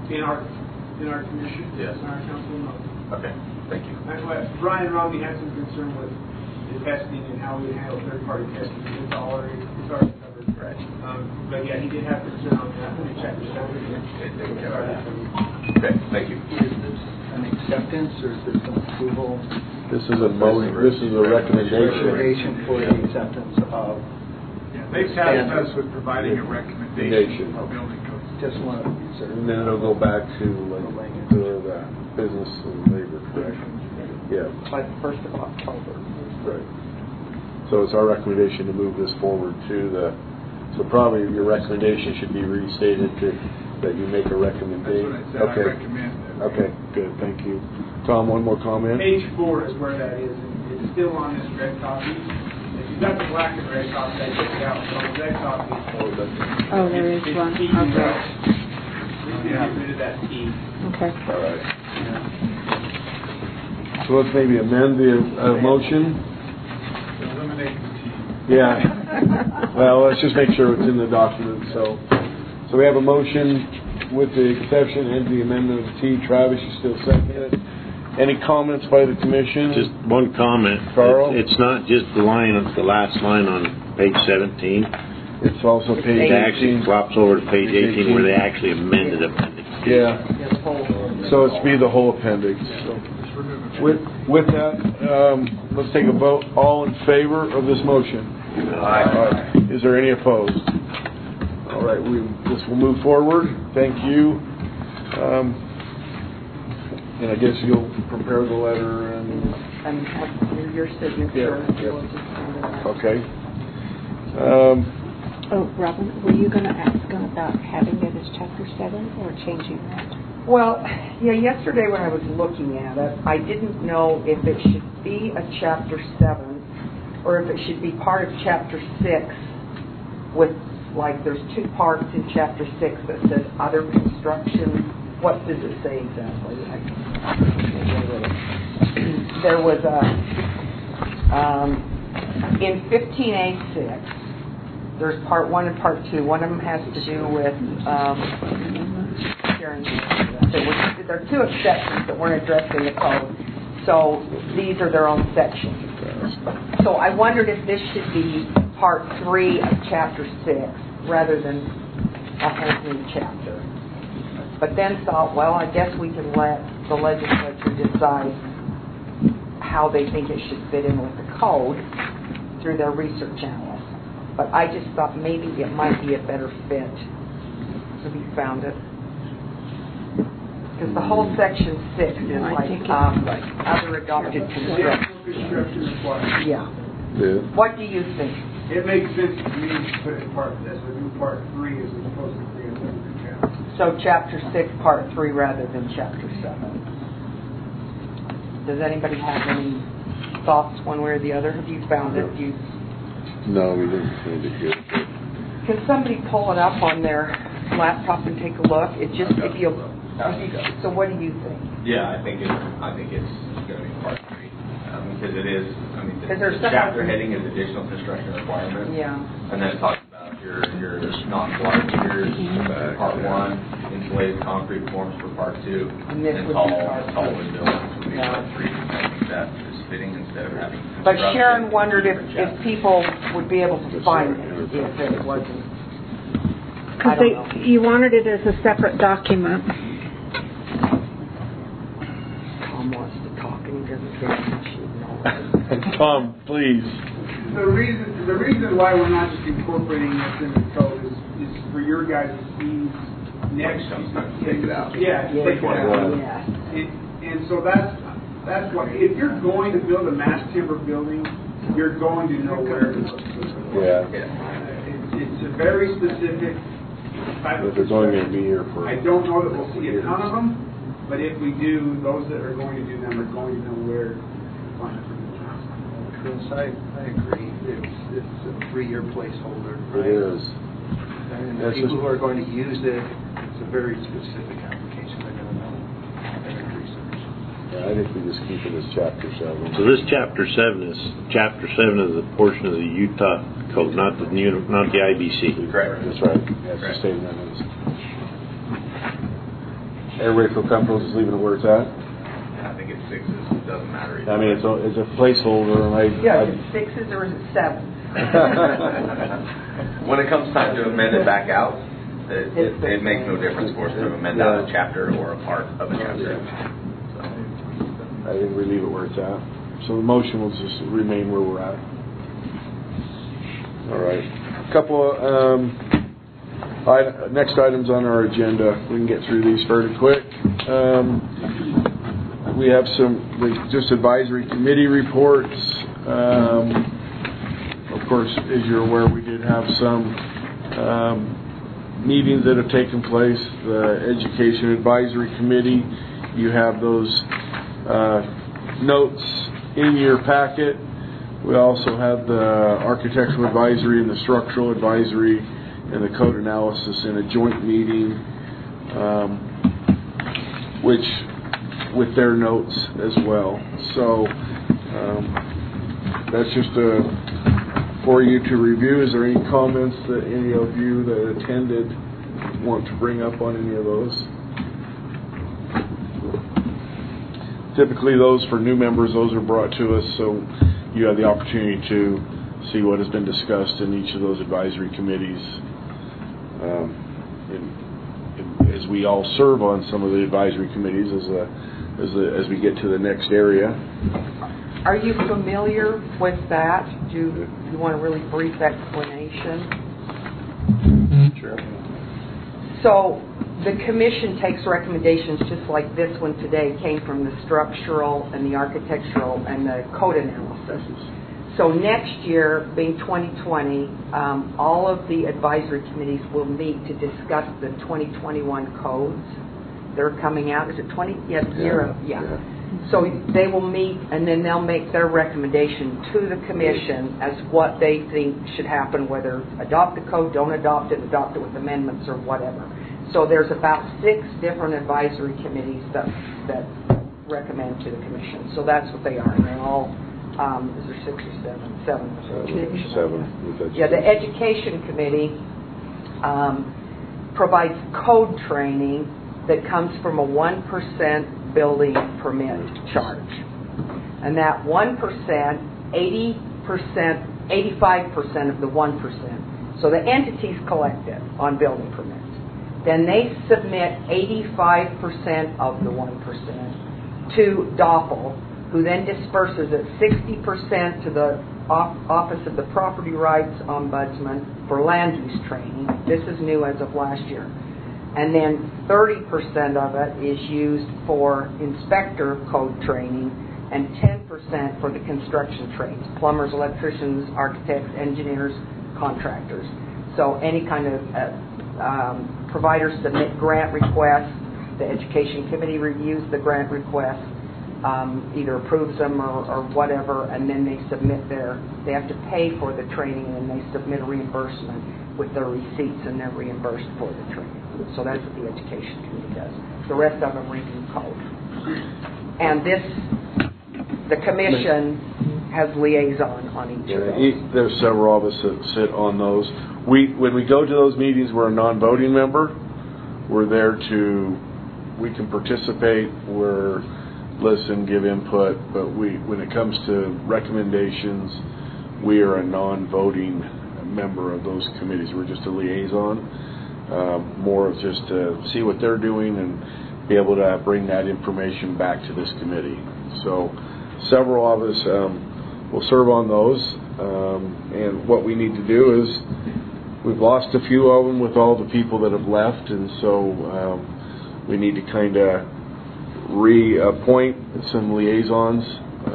In our commission? Yes. In our council, no. Okay, thank you. That's why Brian Romney had some concern with the testing and how we handle third-party testing. It's already covered. Right. But yeah, he did have concern on that. Let me check this out. Okay, thank you. Is this an acceptance or is this an approval? This is a recommendation. Recommendation for the acceptance of. They've tasked us with providing a recommendation for building codes. Just want to. And then it'll go back to the business and labor, correct? Yeah. By the 1st of October. Right. So it's our recommendation to move this forward to so probably your recommendation should be restated that you make a recommendation. That's what I said, I recommend that. Okay, good, thank you. Tom, one more comment? Page 4 is where that is. And it's still on this red copy. If you've got the black and red copy, I took it out. So the red copy. Oh, there is one. Okay. We can get rid of that T. Okay. All right. So let's maybe amend the motion. Eliminate the T. Yeah. Well, let's just make sure it's in the document. So we have a motion with the exception and the amendment of T. Travis, you still second it. Any comments by the commission? Just one comment. Carl? It's not just the last line on page 17. It's also page 18. It actually flops over to page 18 where they actually amended appendix. Yeah. So it's be the whole appendix. So with that, let's take a vote. All in favor of this motion? Aye. Is there any opposed? All right, this will move forward. Thank you. And I guess you'll prepare the letter And have your signature. Yeah. Okay. Oh, Robin, were you going to ask him about having it as Chapter 7 or changing that? Well, yeah, yesterday when I was looking at it, I didn't know if it should be a Chapter 7 or if it should be part of Chapter 6 with, like, there's 2 parts in Chapter 6 that says other construction. What does it say exactly? There was in 15A6, there's part 1 and part 2. One of them has to do with there are 2 exceptions that weren't addressed in the code. So these are their own sections. So I wondered if this should be part 3 of Chapter 6 rather than a whole new chapter. But then thought, well, I guess we can let the legislature decide how they think it should fit in with the code through their research analysts. But I just thought maybe it might be a better fit. Have you found it? Because the whole section 6 is like other adopted construction. Yeah. What do you think? It makes sense to me to put it in part this. We do part 3 as opposed to 3 of them. So Chapter 6, Part 3 rather than Chapter 7. Does anybody have any thoughts one way or the other? Have you found it? No, we didn't find it good. Can somebody pull it up on their laptop and take a look? It just if you. So what do you think? Yeah, I think it's going to be part 3 because it is. I mean, the chapter heading is additional construction requirements. Yeah. And then it talks about your non-water meters, part 1, insulated concrete forms for part 2, and tall wood buildings would be part 3. I think that is fitting instead of having. But Sharon wondered if people would be able to find it if it wasn't. Because you wanted it as a separate document. Tom wants to talk and he doesn't care if she knows. Tom, please. The reason why we're not just incorporating this in the code is for your guys' ease next. Take it out. Yeah, take it out. And so that's why if you're going to build a mass timber building, you're going to know where to look. Yeah. It's a very specific type of. If it's only going to be here for. I don't know that we'll see a ton of them, but if we do, those that are going to do them are going to know where to find it. Chris, I agree. It's a 3-year placeholder. Right? It is. And the people who are going to use it, it's a very specific application. They're going to know. They're going to research. Yeah, I think we just keep it as Chapter 7. So this Chapter 7 is a portion of the Utah code, not the IBC. Correct. That's right. That's the statement. Everybody feel comfortable just leaving it where it's at? I think it's 6s. It doesn't matter. I mean, it's a placeholder, and Yeah, is it 6s or is it 7s? When it comes time to amend it back out, it makes no difference for us to amend out a chapter or a part of a chapter. I think we leave it where it's at. So the motion will just remain where we're at. All right. A couple next items on our agenda. We can get through these fairly quick. We have some just advisory committee reports. Of course, as you're aware, we did have some meetings that have taken place. The Education Advisory Committee, you have those notes in your packet. We also have the Architectural Advisory and the Structural Advisory and the Code Analysis in a joint meeting, which with their notes as well. So that's just for you to review. Is there any comments that any of you that attended want to bring up on any of those? Typically those for new members, those are brought to us so you have the opportunity to see what has been discussed in each of those advisory committees. As we all serve on some of the advisory committees as we get to the next area. Are you familiar with that? Do you want a really brief explanation? Sure. So the commission takes recommendations just like this one today came from the structural and the architectural and the code analysis. So next year, being 2020, all of the advisory committees will meet to discuss the 2021 codes. They're coming out. Is it 20? Yes, yeah. So they will meet and then they'll make their recommendation to the commission as what they think should happen, whether adopt the code, don't adopt it with amendments or whatever. So there's about 6 different advisory committees that recommend to the commission. So that's what they are. And they're all, is there 6 or 7? 7. 7. Yeah, the Education Committee provides code training that comes from a 1% building permit charge. And that 1%, 85% of the 1%. So the entities collect it on building permits. Then they submit 85% of the 1% to DOPL, who then disperses it 60% to the Office of the Property Rights Ombudsman for land use training. This is new as of last year. And then 30% of it is used for inspector code training and 10% for the construction trades, plumbers, electricians, architects, engineers, contractors. So any kind of providers submit grant requests. The Education Committee reviews the grant requests, either approves them or whatever, and then they they have to pay for the training and then they submit a reimbursement with their receipts and they're reimbursed for the training. So that's what the Education Committee does. The rest of them review code. And the commission has liaison on each of those. There's several of us that sit on those. When we go to those meetings, we're a non-voting member. We're there we can participate, listen, give input, but when it comes to recommendations, we are a non-voting member of those committees. We're just a liaison, more of just to see what they're doing and be able to bring that information back to this committee. So several of us will serve on those, and what we need to do is we've lost a few of them with all the people that have left, and so we need to kind of reappoint some liaisons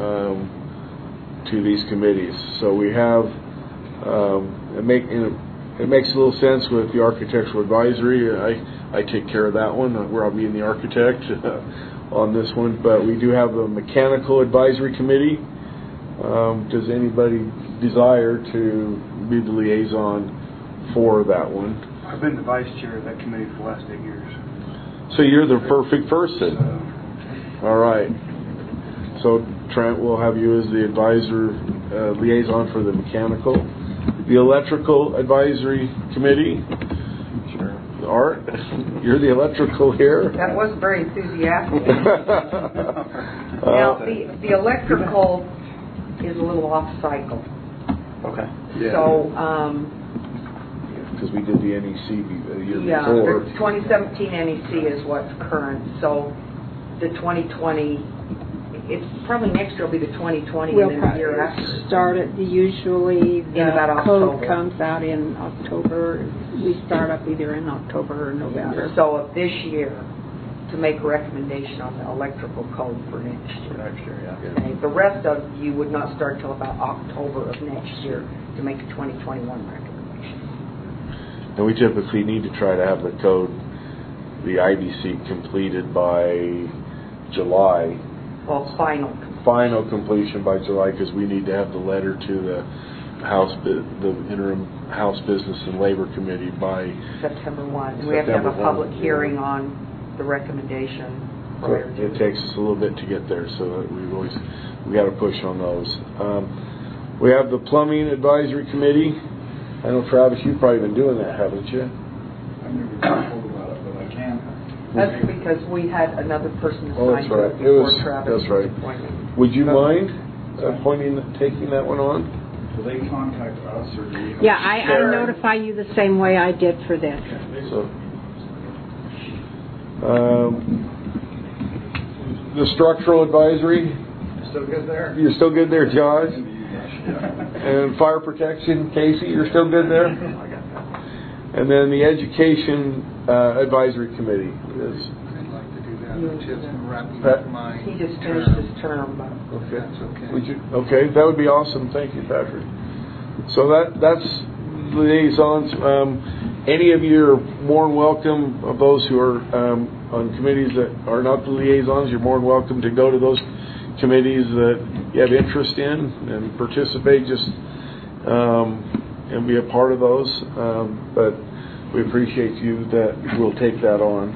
to these committees. So we have it makes a little sense with the Architectural Advisory. I take care of that one, where I'll be in the architect on this one. But we do have a Mechanical Advisory Committee. Does anybody desire to be the liaison for that one? I've been the vice chair of that committee for the last 8 years. So you're the perfect person. All right. So Trent, we'll have you as the advisor liaison for the mechanical. The Electrical Advisory Committee. Sure. Art, you're the electrical here. That was very enthusiastic. Now, the electrical is a little off cycle. Okay. Yeah. So, because we did the NEC the year yeah, before. the 2017 NEC is what's current. So, the 2020, it's probably next year will be the 2020 We'll and then the year after. start it, usually In the about code October. comes out in October. We start up either in October or November. So, of this year, to make a recommendation on the electrical code for next year. Okay. The rest of you would not start till about October of next year to make a 2021 recommendation. And we typically need to try to have the code, the IBC, completed by July. Well, final. Final completion by July, because we need to have the letter to the the interim House Business and Labor Committee by September 1. And we have to have a public hearing on the recommendation prior to. It takes us a little bit to get there, so we got to push on those. We have the Plumbing Advisory Committee. I know, Travis, you've probably been doing that, haven't you? I've never been told about it, but I can. That's because we had another person Oh, assigned that's right. to it before Travis' That's right. appointment. Would you mind taking that one on? Will they contact us, or do you? Yeah, I notify you the same way I did for this. So, the Structural Advisory. Still good there? You're still good there, Josh? And Fire Protection, Casey, you're still good there? And then the Education Advisory Committee is. I'd like to do that. I'm just wrapping Pat? up my He just finished his term, but Okay. that's okay. Would you? Okay, that would be awesome. Thank you, Patrick. So that's liaisons. Any of you are more than welcome. Of those who are on committees that are not the liaisons, you're more than welcome to go to those committees that you have interest in and participate. Just and be a part of those. But we appreciate you that will take that on.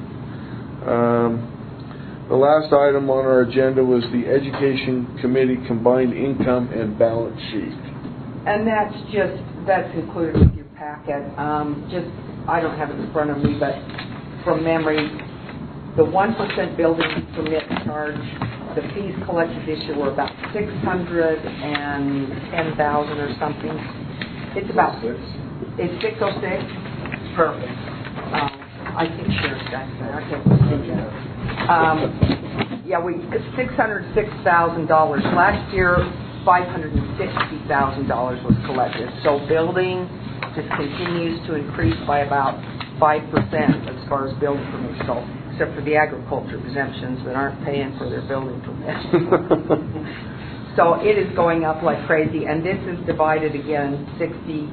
The last item on our agenda was the Education Committee Combined Income and Balance Sheet. and that's included with your packet. I don't have it in front of me, but from memory, the 1% building permit charge, the fees collected this year were about $610,000 or something. It's about it's 606. Perfect. I think Sheriff's got that. I can't see that. It's $606,000. Last year, $560,000 was collected. So building just continues to increase by about 5% as far as building permits go, except for the agriculture exemptions that aren't paying for their building permits. So it is going up like crazy, and this is divided again 60,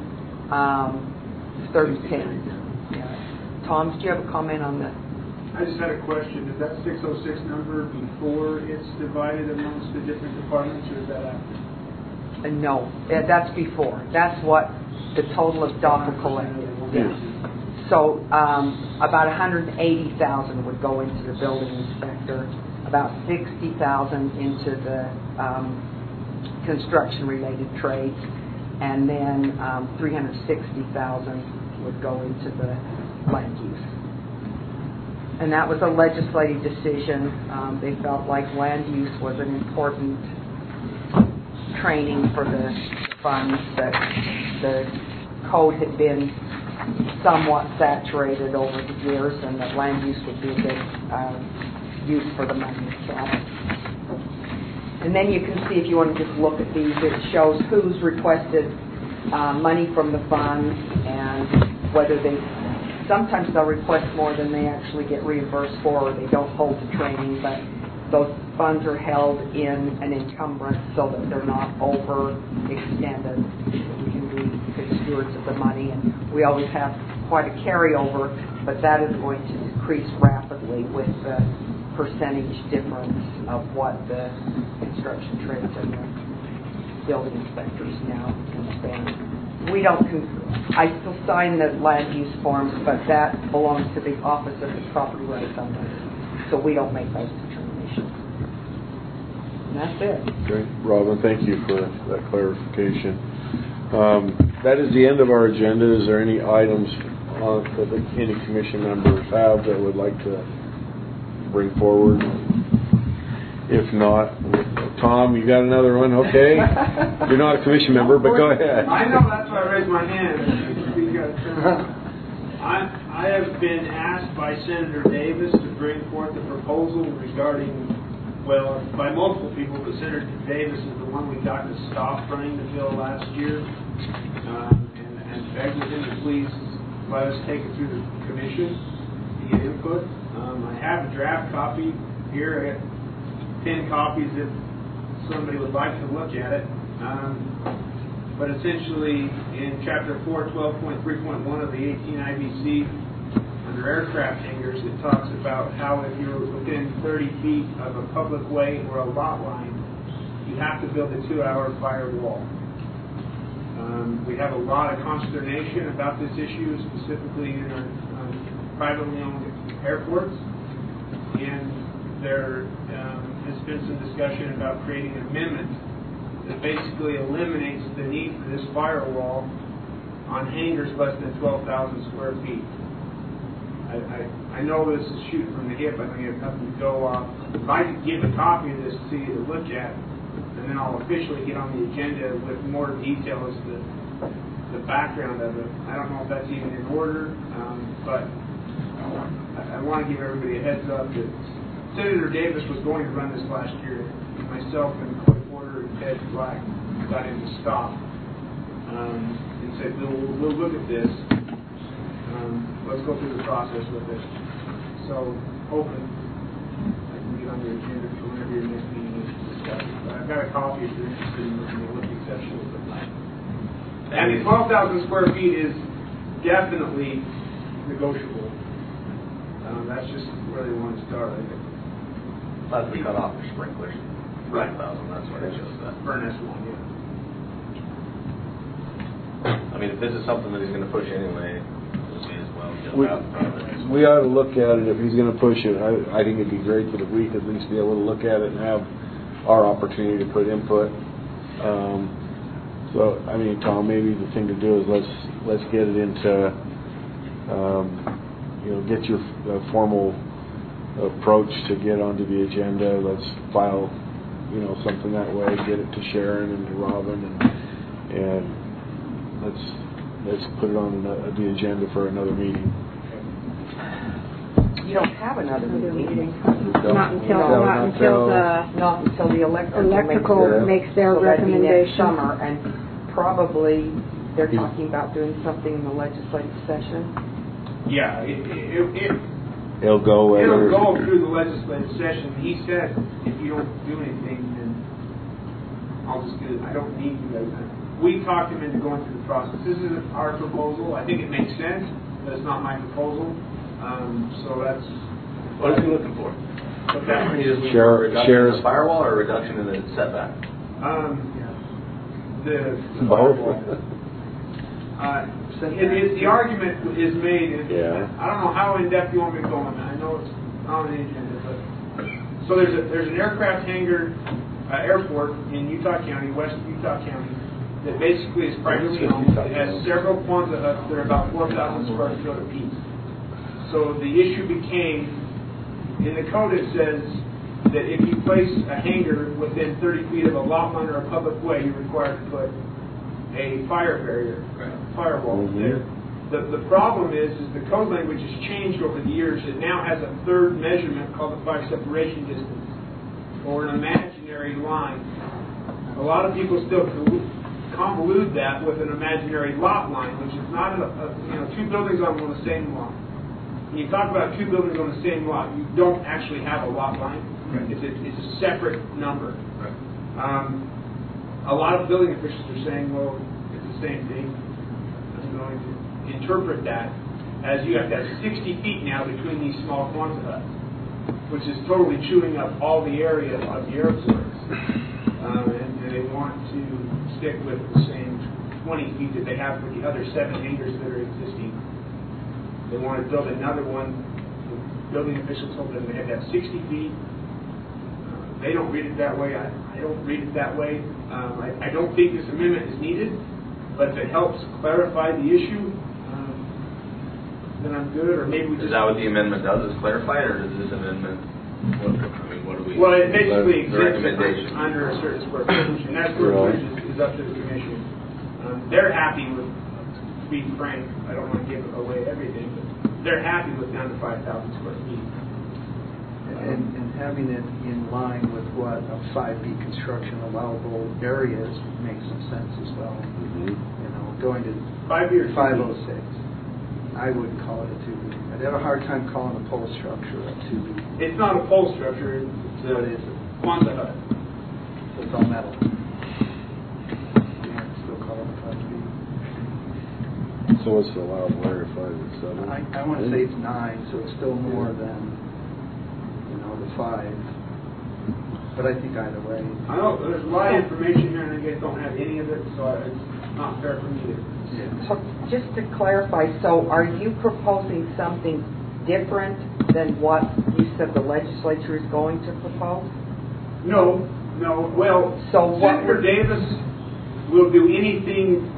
30-10. Tom, did you have a comment on that? I just had a question. Is that 606 number before it's divided amongst the different departments, or is that after? No, that's before. That's what the total of DAPA collected. Yes. So about $180,000 would go into the building inspector, about $60,000 into the construction-related trades, and then $360,000 would go into the land use. And that was a legislative decision. They felt like land use was an important training for the funds, that the code had been somewhat saturated over the years, and that land use would be a good use for the money. And then you can see, if you want to just look at these, it shows who's requested money from the funds and whether sometimes they'll request more than they actually get reimbursed for, or they don't hold the training, but those funds are held in an encumbrance so that they're not overextended. We can be good stewards of the money, and we always have quite a carryover, but that is going to decrease rapidly with the percentage difference of what the construction trades and the building inspectors now can spend. I still sign the land use forms, but that belongs to the Office of the Property Rights Owners, so we don't make those determinations. And that's it. Great, Robin, thank you for that clarification. That is the end of our agenda. Is there any items that any commission members have that would like to bring forward? If not, Tom, you got another one? Okay. You're not a commission member, but go ahead. I know, that's why I raised my hand. I have been asked by Senator Davis to bring forth a proposal regarding, well, by multiple people, but Senator Davis is the one we got to stop running the bill last year, and begged with him to please let us take it through the commission to get input. I have a draft copy here. I got 10 copies if somebody would like to look at it. But essentially, in Chapter 4, 12.3.1 of the 18 IBC, under aircraft hangars, it talks about how if you're within 30 feet of a public way or a lot line, you have to build a 2-hour firewall. We have a lot of consternation about this issue, specifically in our privately owned airports, and there has been some discussion about creating an amendment that basically eliminates the need for this firewall on hangars less than 12,000 square feet. I know this is shooting from the hip. I don't have nothing to go off. If I could give a copy of this to you to look at, and then I'll officially get on the agenda with more detail as to the background of it. I don't know if that's even in order, but I want to give everybody a heads up that Senator Davis was going to run this last year. Myself and Clay Porter and Ted Black got him to stop and said, we'll look at this. Let's go through the process with it. So, hoping I can get on your agenda for whenever your next meeting is to discuss it. But I've got a copy if you're interested in looking at what the exception is. I mean, 12,000 square feet is definitely negotiable. That's just where they want to start, I think. That's the cutoff for sprinklers. Right. 12,000, that's what it shows that. Furnace one, yeah. I mean, if this is something that he's going to push anyway, we'll see as well. We ought to look at it if he's going to push it. I think it'd be great that if we could at least be able to look at it and have our opportunity to put input. So, I mean, Tom, maybe the thing to do is let's get it into, get your formal approach to get onto the agenda. Let's file, something that way. Get it to Sharon and to Robin, and let's put it on the agenda for another meeting. You don't have another meeting. Not until the electrical makes their so that'd be next recommendation. summer, and probably they're talking about doing something in the legislative session. Yeah, It'll go through the legislative session. He said, if you don't do anything, then I'll just do it. I don't need you guys. We talked him into going through the process. This isn't our proposal. I think it makes sense, but it's not my proposal. So that's... What is he looking for? Okay. He just looking for a reduction in the firewall or a reduction in the setback? The both. The argument is made, and yeah. I don't know how in-depth you want me to go on that. I know it's not on the agenda, but... So there's an aircraft hangar airport in Utah County, West Utah County, that basically is privately owned. It has several Quonset huts that are about 4,000 square feet apiece. So the issue became, in the code it says that if you place a hangar within 30 feet of a lot line or a public way, you're required to put a fire barrier, firewall there. The problem is the code language has changed over the years. It now has a third measurement called the fire separation distance, or an imaginary line. A lot of people still convolute that with an imaginary lot line, which is not two buildings on the same lot. When you talk about two buildings on the same lot, you don't actually have a lot line. Right. It's a separate number. Right. A lot of building officials are saying, well, it's the same thing. I'm going to interpret that as you have to have 60 feet now between these small Quonset huts, which is totally chewing up all the area of the airports. And they want to stick with the same 20 feet that they have for the other 7 hangars that are existing. They want to build another one. The building officials told them they had to have 60 feet. They don't read it that way. I don't read it that way. I don't think this amendment is needed, but if it helps clarify the issue, then I'm good, or maybe we Is just... that what the amendment does, is clarify it, or does this amendment, what do we? Well, it basically The exists recommendation. under a certain square footage, and that square Right. footage is up to the commission. They're happy with, to be frank, I don't want to give away everything, but they're happy with down to 5,000 square feet. And having it in line with what a 5B construction allowable areas makes some sense as well. Mhm. You know, going to 5B or 2B? 506, I would call it a 2B. I'd have a hard time calling a pole structure a 2B. It's not a pole structure, it's What is it? a Quonset hut. So it's all metal. Yeah, I'd still call it a 5B. So what's the allowable area, 5 and 7? I want to say it's 9, so it's still more than, the 5. But I think either way. I know there's a lot of information here, and you guys don't have any of it, so it's not fair for me to... So just to clarify, so are you proposing something different than what you said the legislature is going to propose? No. Well, So what Senator Davis will do anything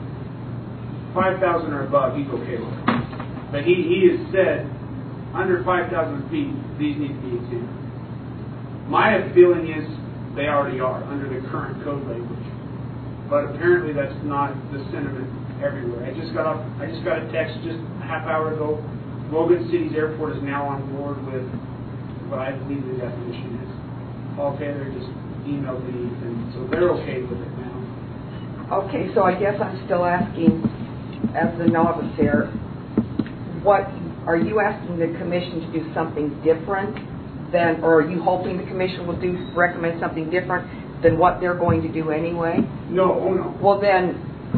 5,000 or above, he's okay with it. But he has said, under 5,000 feet, these need to be examined. My feeling is they already are, under the current code language. But apparently that's not the sentiment everywhere. I just got a text just a half hour ago. Logan City's airport is now on board with what I believe the definition is. Paul Taylor just emailed me, and so they're okay with it now. Okay, so I guess I'm still asking, as the novice here, what are you asking the commission to do something different than, or are you hoping the commission will recommend something different than what they're going to do anyway? No, oh no. Well then,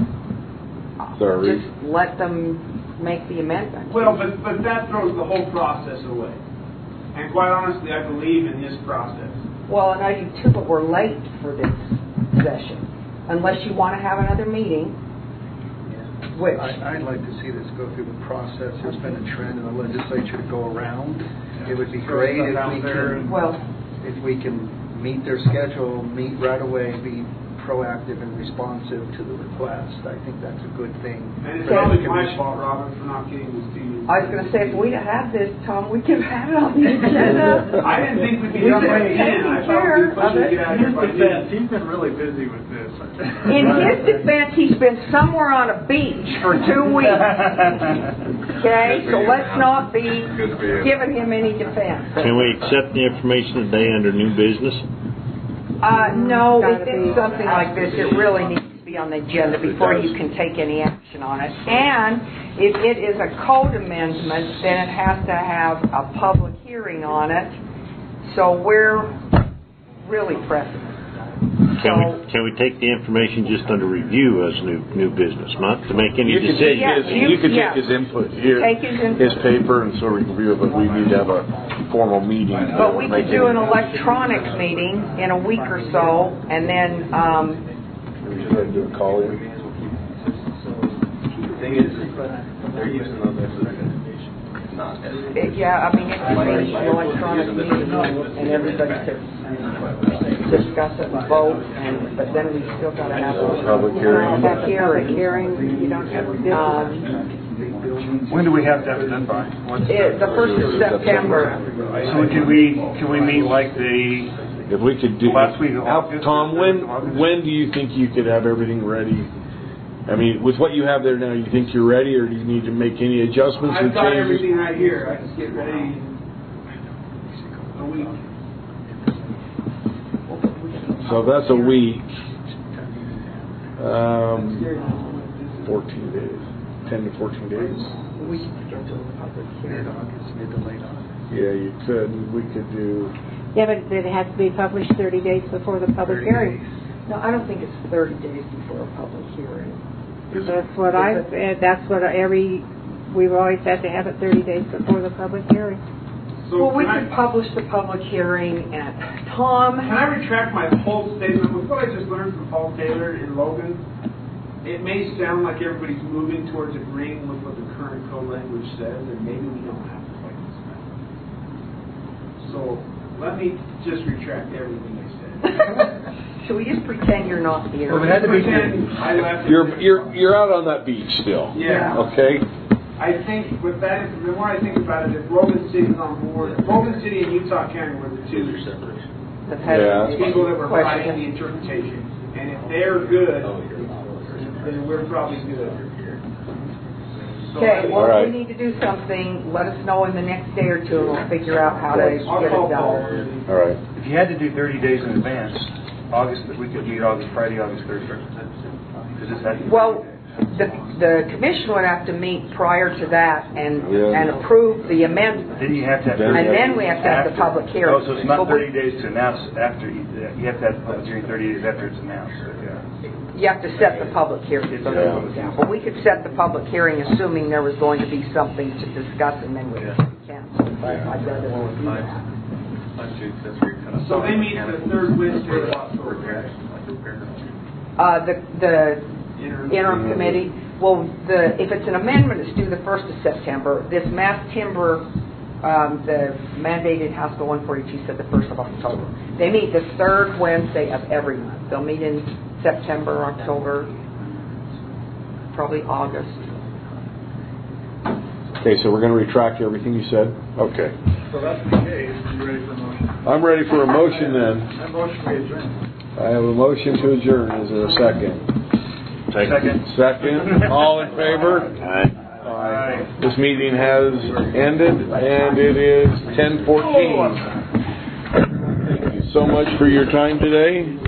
Sorry. just let them make the amendment. Well, but that throws the whole process away. And quite honestly, I believe in this process. Well, and I do too, but we're late for this session. Unless you want to have another meeting, which... I'd like to see this go through the process. There's been a trend in the legislature to go around. It would be great if we can meet their schedule, meet right away, be proactive and responsive to the request. I think that's a good thing. And it's probably my fault, Robin, for not getting this to you. I was going to say, if we'd have had this, Tom, we could have had it on the agenda. I didn't think we'd be done by the end. I thought we'd be pushing to get out of here by noon. He's been really busy with this. In his defense, he's been somewhere on a beach for 2 weeks. Okay, so let's not be giving him any defense. Can we accept the information today under new business? No, if it's something like this, it really needs to be on the agenda before you can take any action on it. And if it is a code amendment, then it has to have a public hearing on it. So we're really pressing. Can we take the information just under review as new business, not to make any You can take decisions? you can take his input here, Take his input. paper, and so we can review it, but we need to have a formal meeting. But we could do an electronic meeting in a week or so, and then, We should try to do a call in. The thing is, they're using those as not as. yeah, I mean, it could be an electronic meeting, and everybody could discuss it and vote, but then we still got to have a Public hearing. hearing. You don't have When do we have to have it done by? the 1st of September. So can we meet like the If we could do last week of August? Tom, when do you think you could have everything ready? I mean, with what you have there now, you think you're ready, or do you need to make any adjustments or I've got changes? everything right here. I just get ready a week. So that's a week. 14 days. 10 to 14 days. We should schedule a public hearing. Mid to late August. Yeah, you could. We could do. Yeah, but it has to be published 30 days before the public hearing. No, I don't think it's 30 days before a public hearing. We've always had to have it 30 days before the public hearing. So Well, we can could publish the public hearing at Tom. Can I retract my whole statement with what I just learned from Paul Taylor and Logan? It may sound like everybody's moving towards agreeing with what the current code language says, and maybe we don't have to fight this battle. So let me just retract everything I said. Should we just pretend you're not here? Well, it had to be pretend I left. You're out on that beach still. Yeah. Okay. I think with that, the more I think about it, if Logan City's on board, Logan City and Utah County were the two That had people that were questions. fighting the interpretation. And if they're good, then we're probably good. Okay, well, All right. if we need to do something, let us know in the next day or two, and we'll figure out how to get I'll it call Paul. done. All right. If you had to do 30 days in advance, we could meet Friday, August 31st. Does this have to be Well, 30 days? the commission would have to meet prior to that and Yeah. approve the amendment. Then you have to have And then we have to have the public hearing. Oh, so it's not But we- 30 days to announce after, you have to have the public hearing 30 days after it's announced. You have to set the public hearing. Yeah. But we could set the public hearing assuming there was going to be something to discuss, and then we cancel. But I'd rather not do that. So they meet the third Wednesday of October. The interim committee, well, if it's an amendment, it's due the 1st of September. This mass timber, the mandated House Bill 142 said the 1st of October. They meet the third Wednesday of every month. They'll meet in September, October, probably August. Okay, so we're going to retract everything you said? Okay. So that's the case. You ready for a motion? I'm ready for a motion then. I motion we adjourn. I have a motion to adjourn. Is there a second? Second. All in favor? Aye. This meeting has ended, and it is 10:14. Thank you so much for your time today.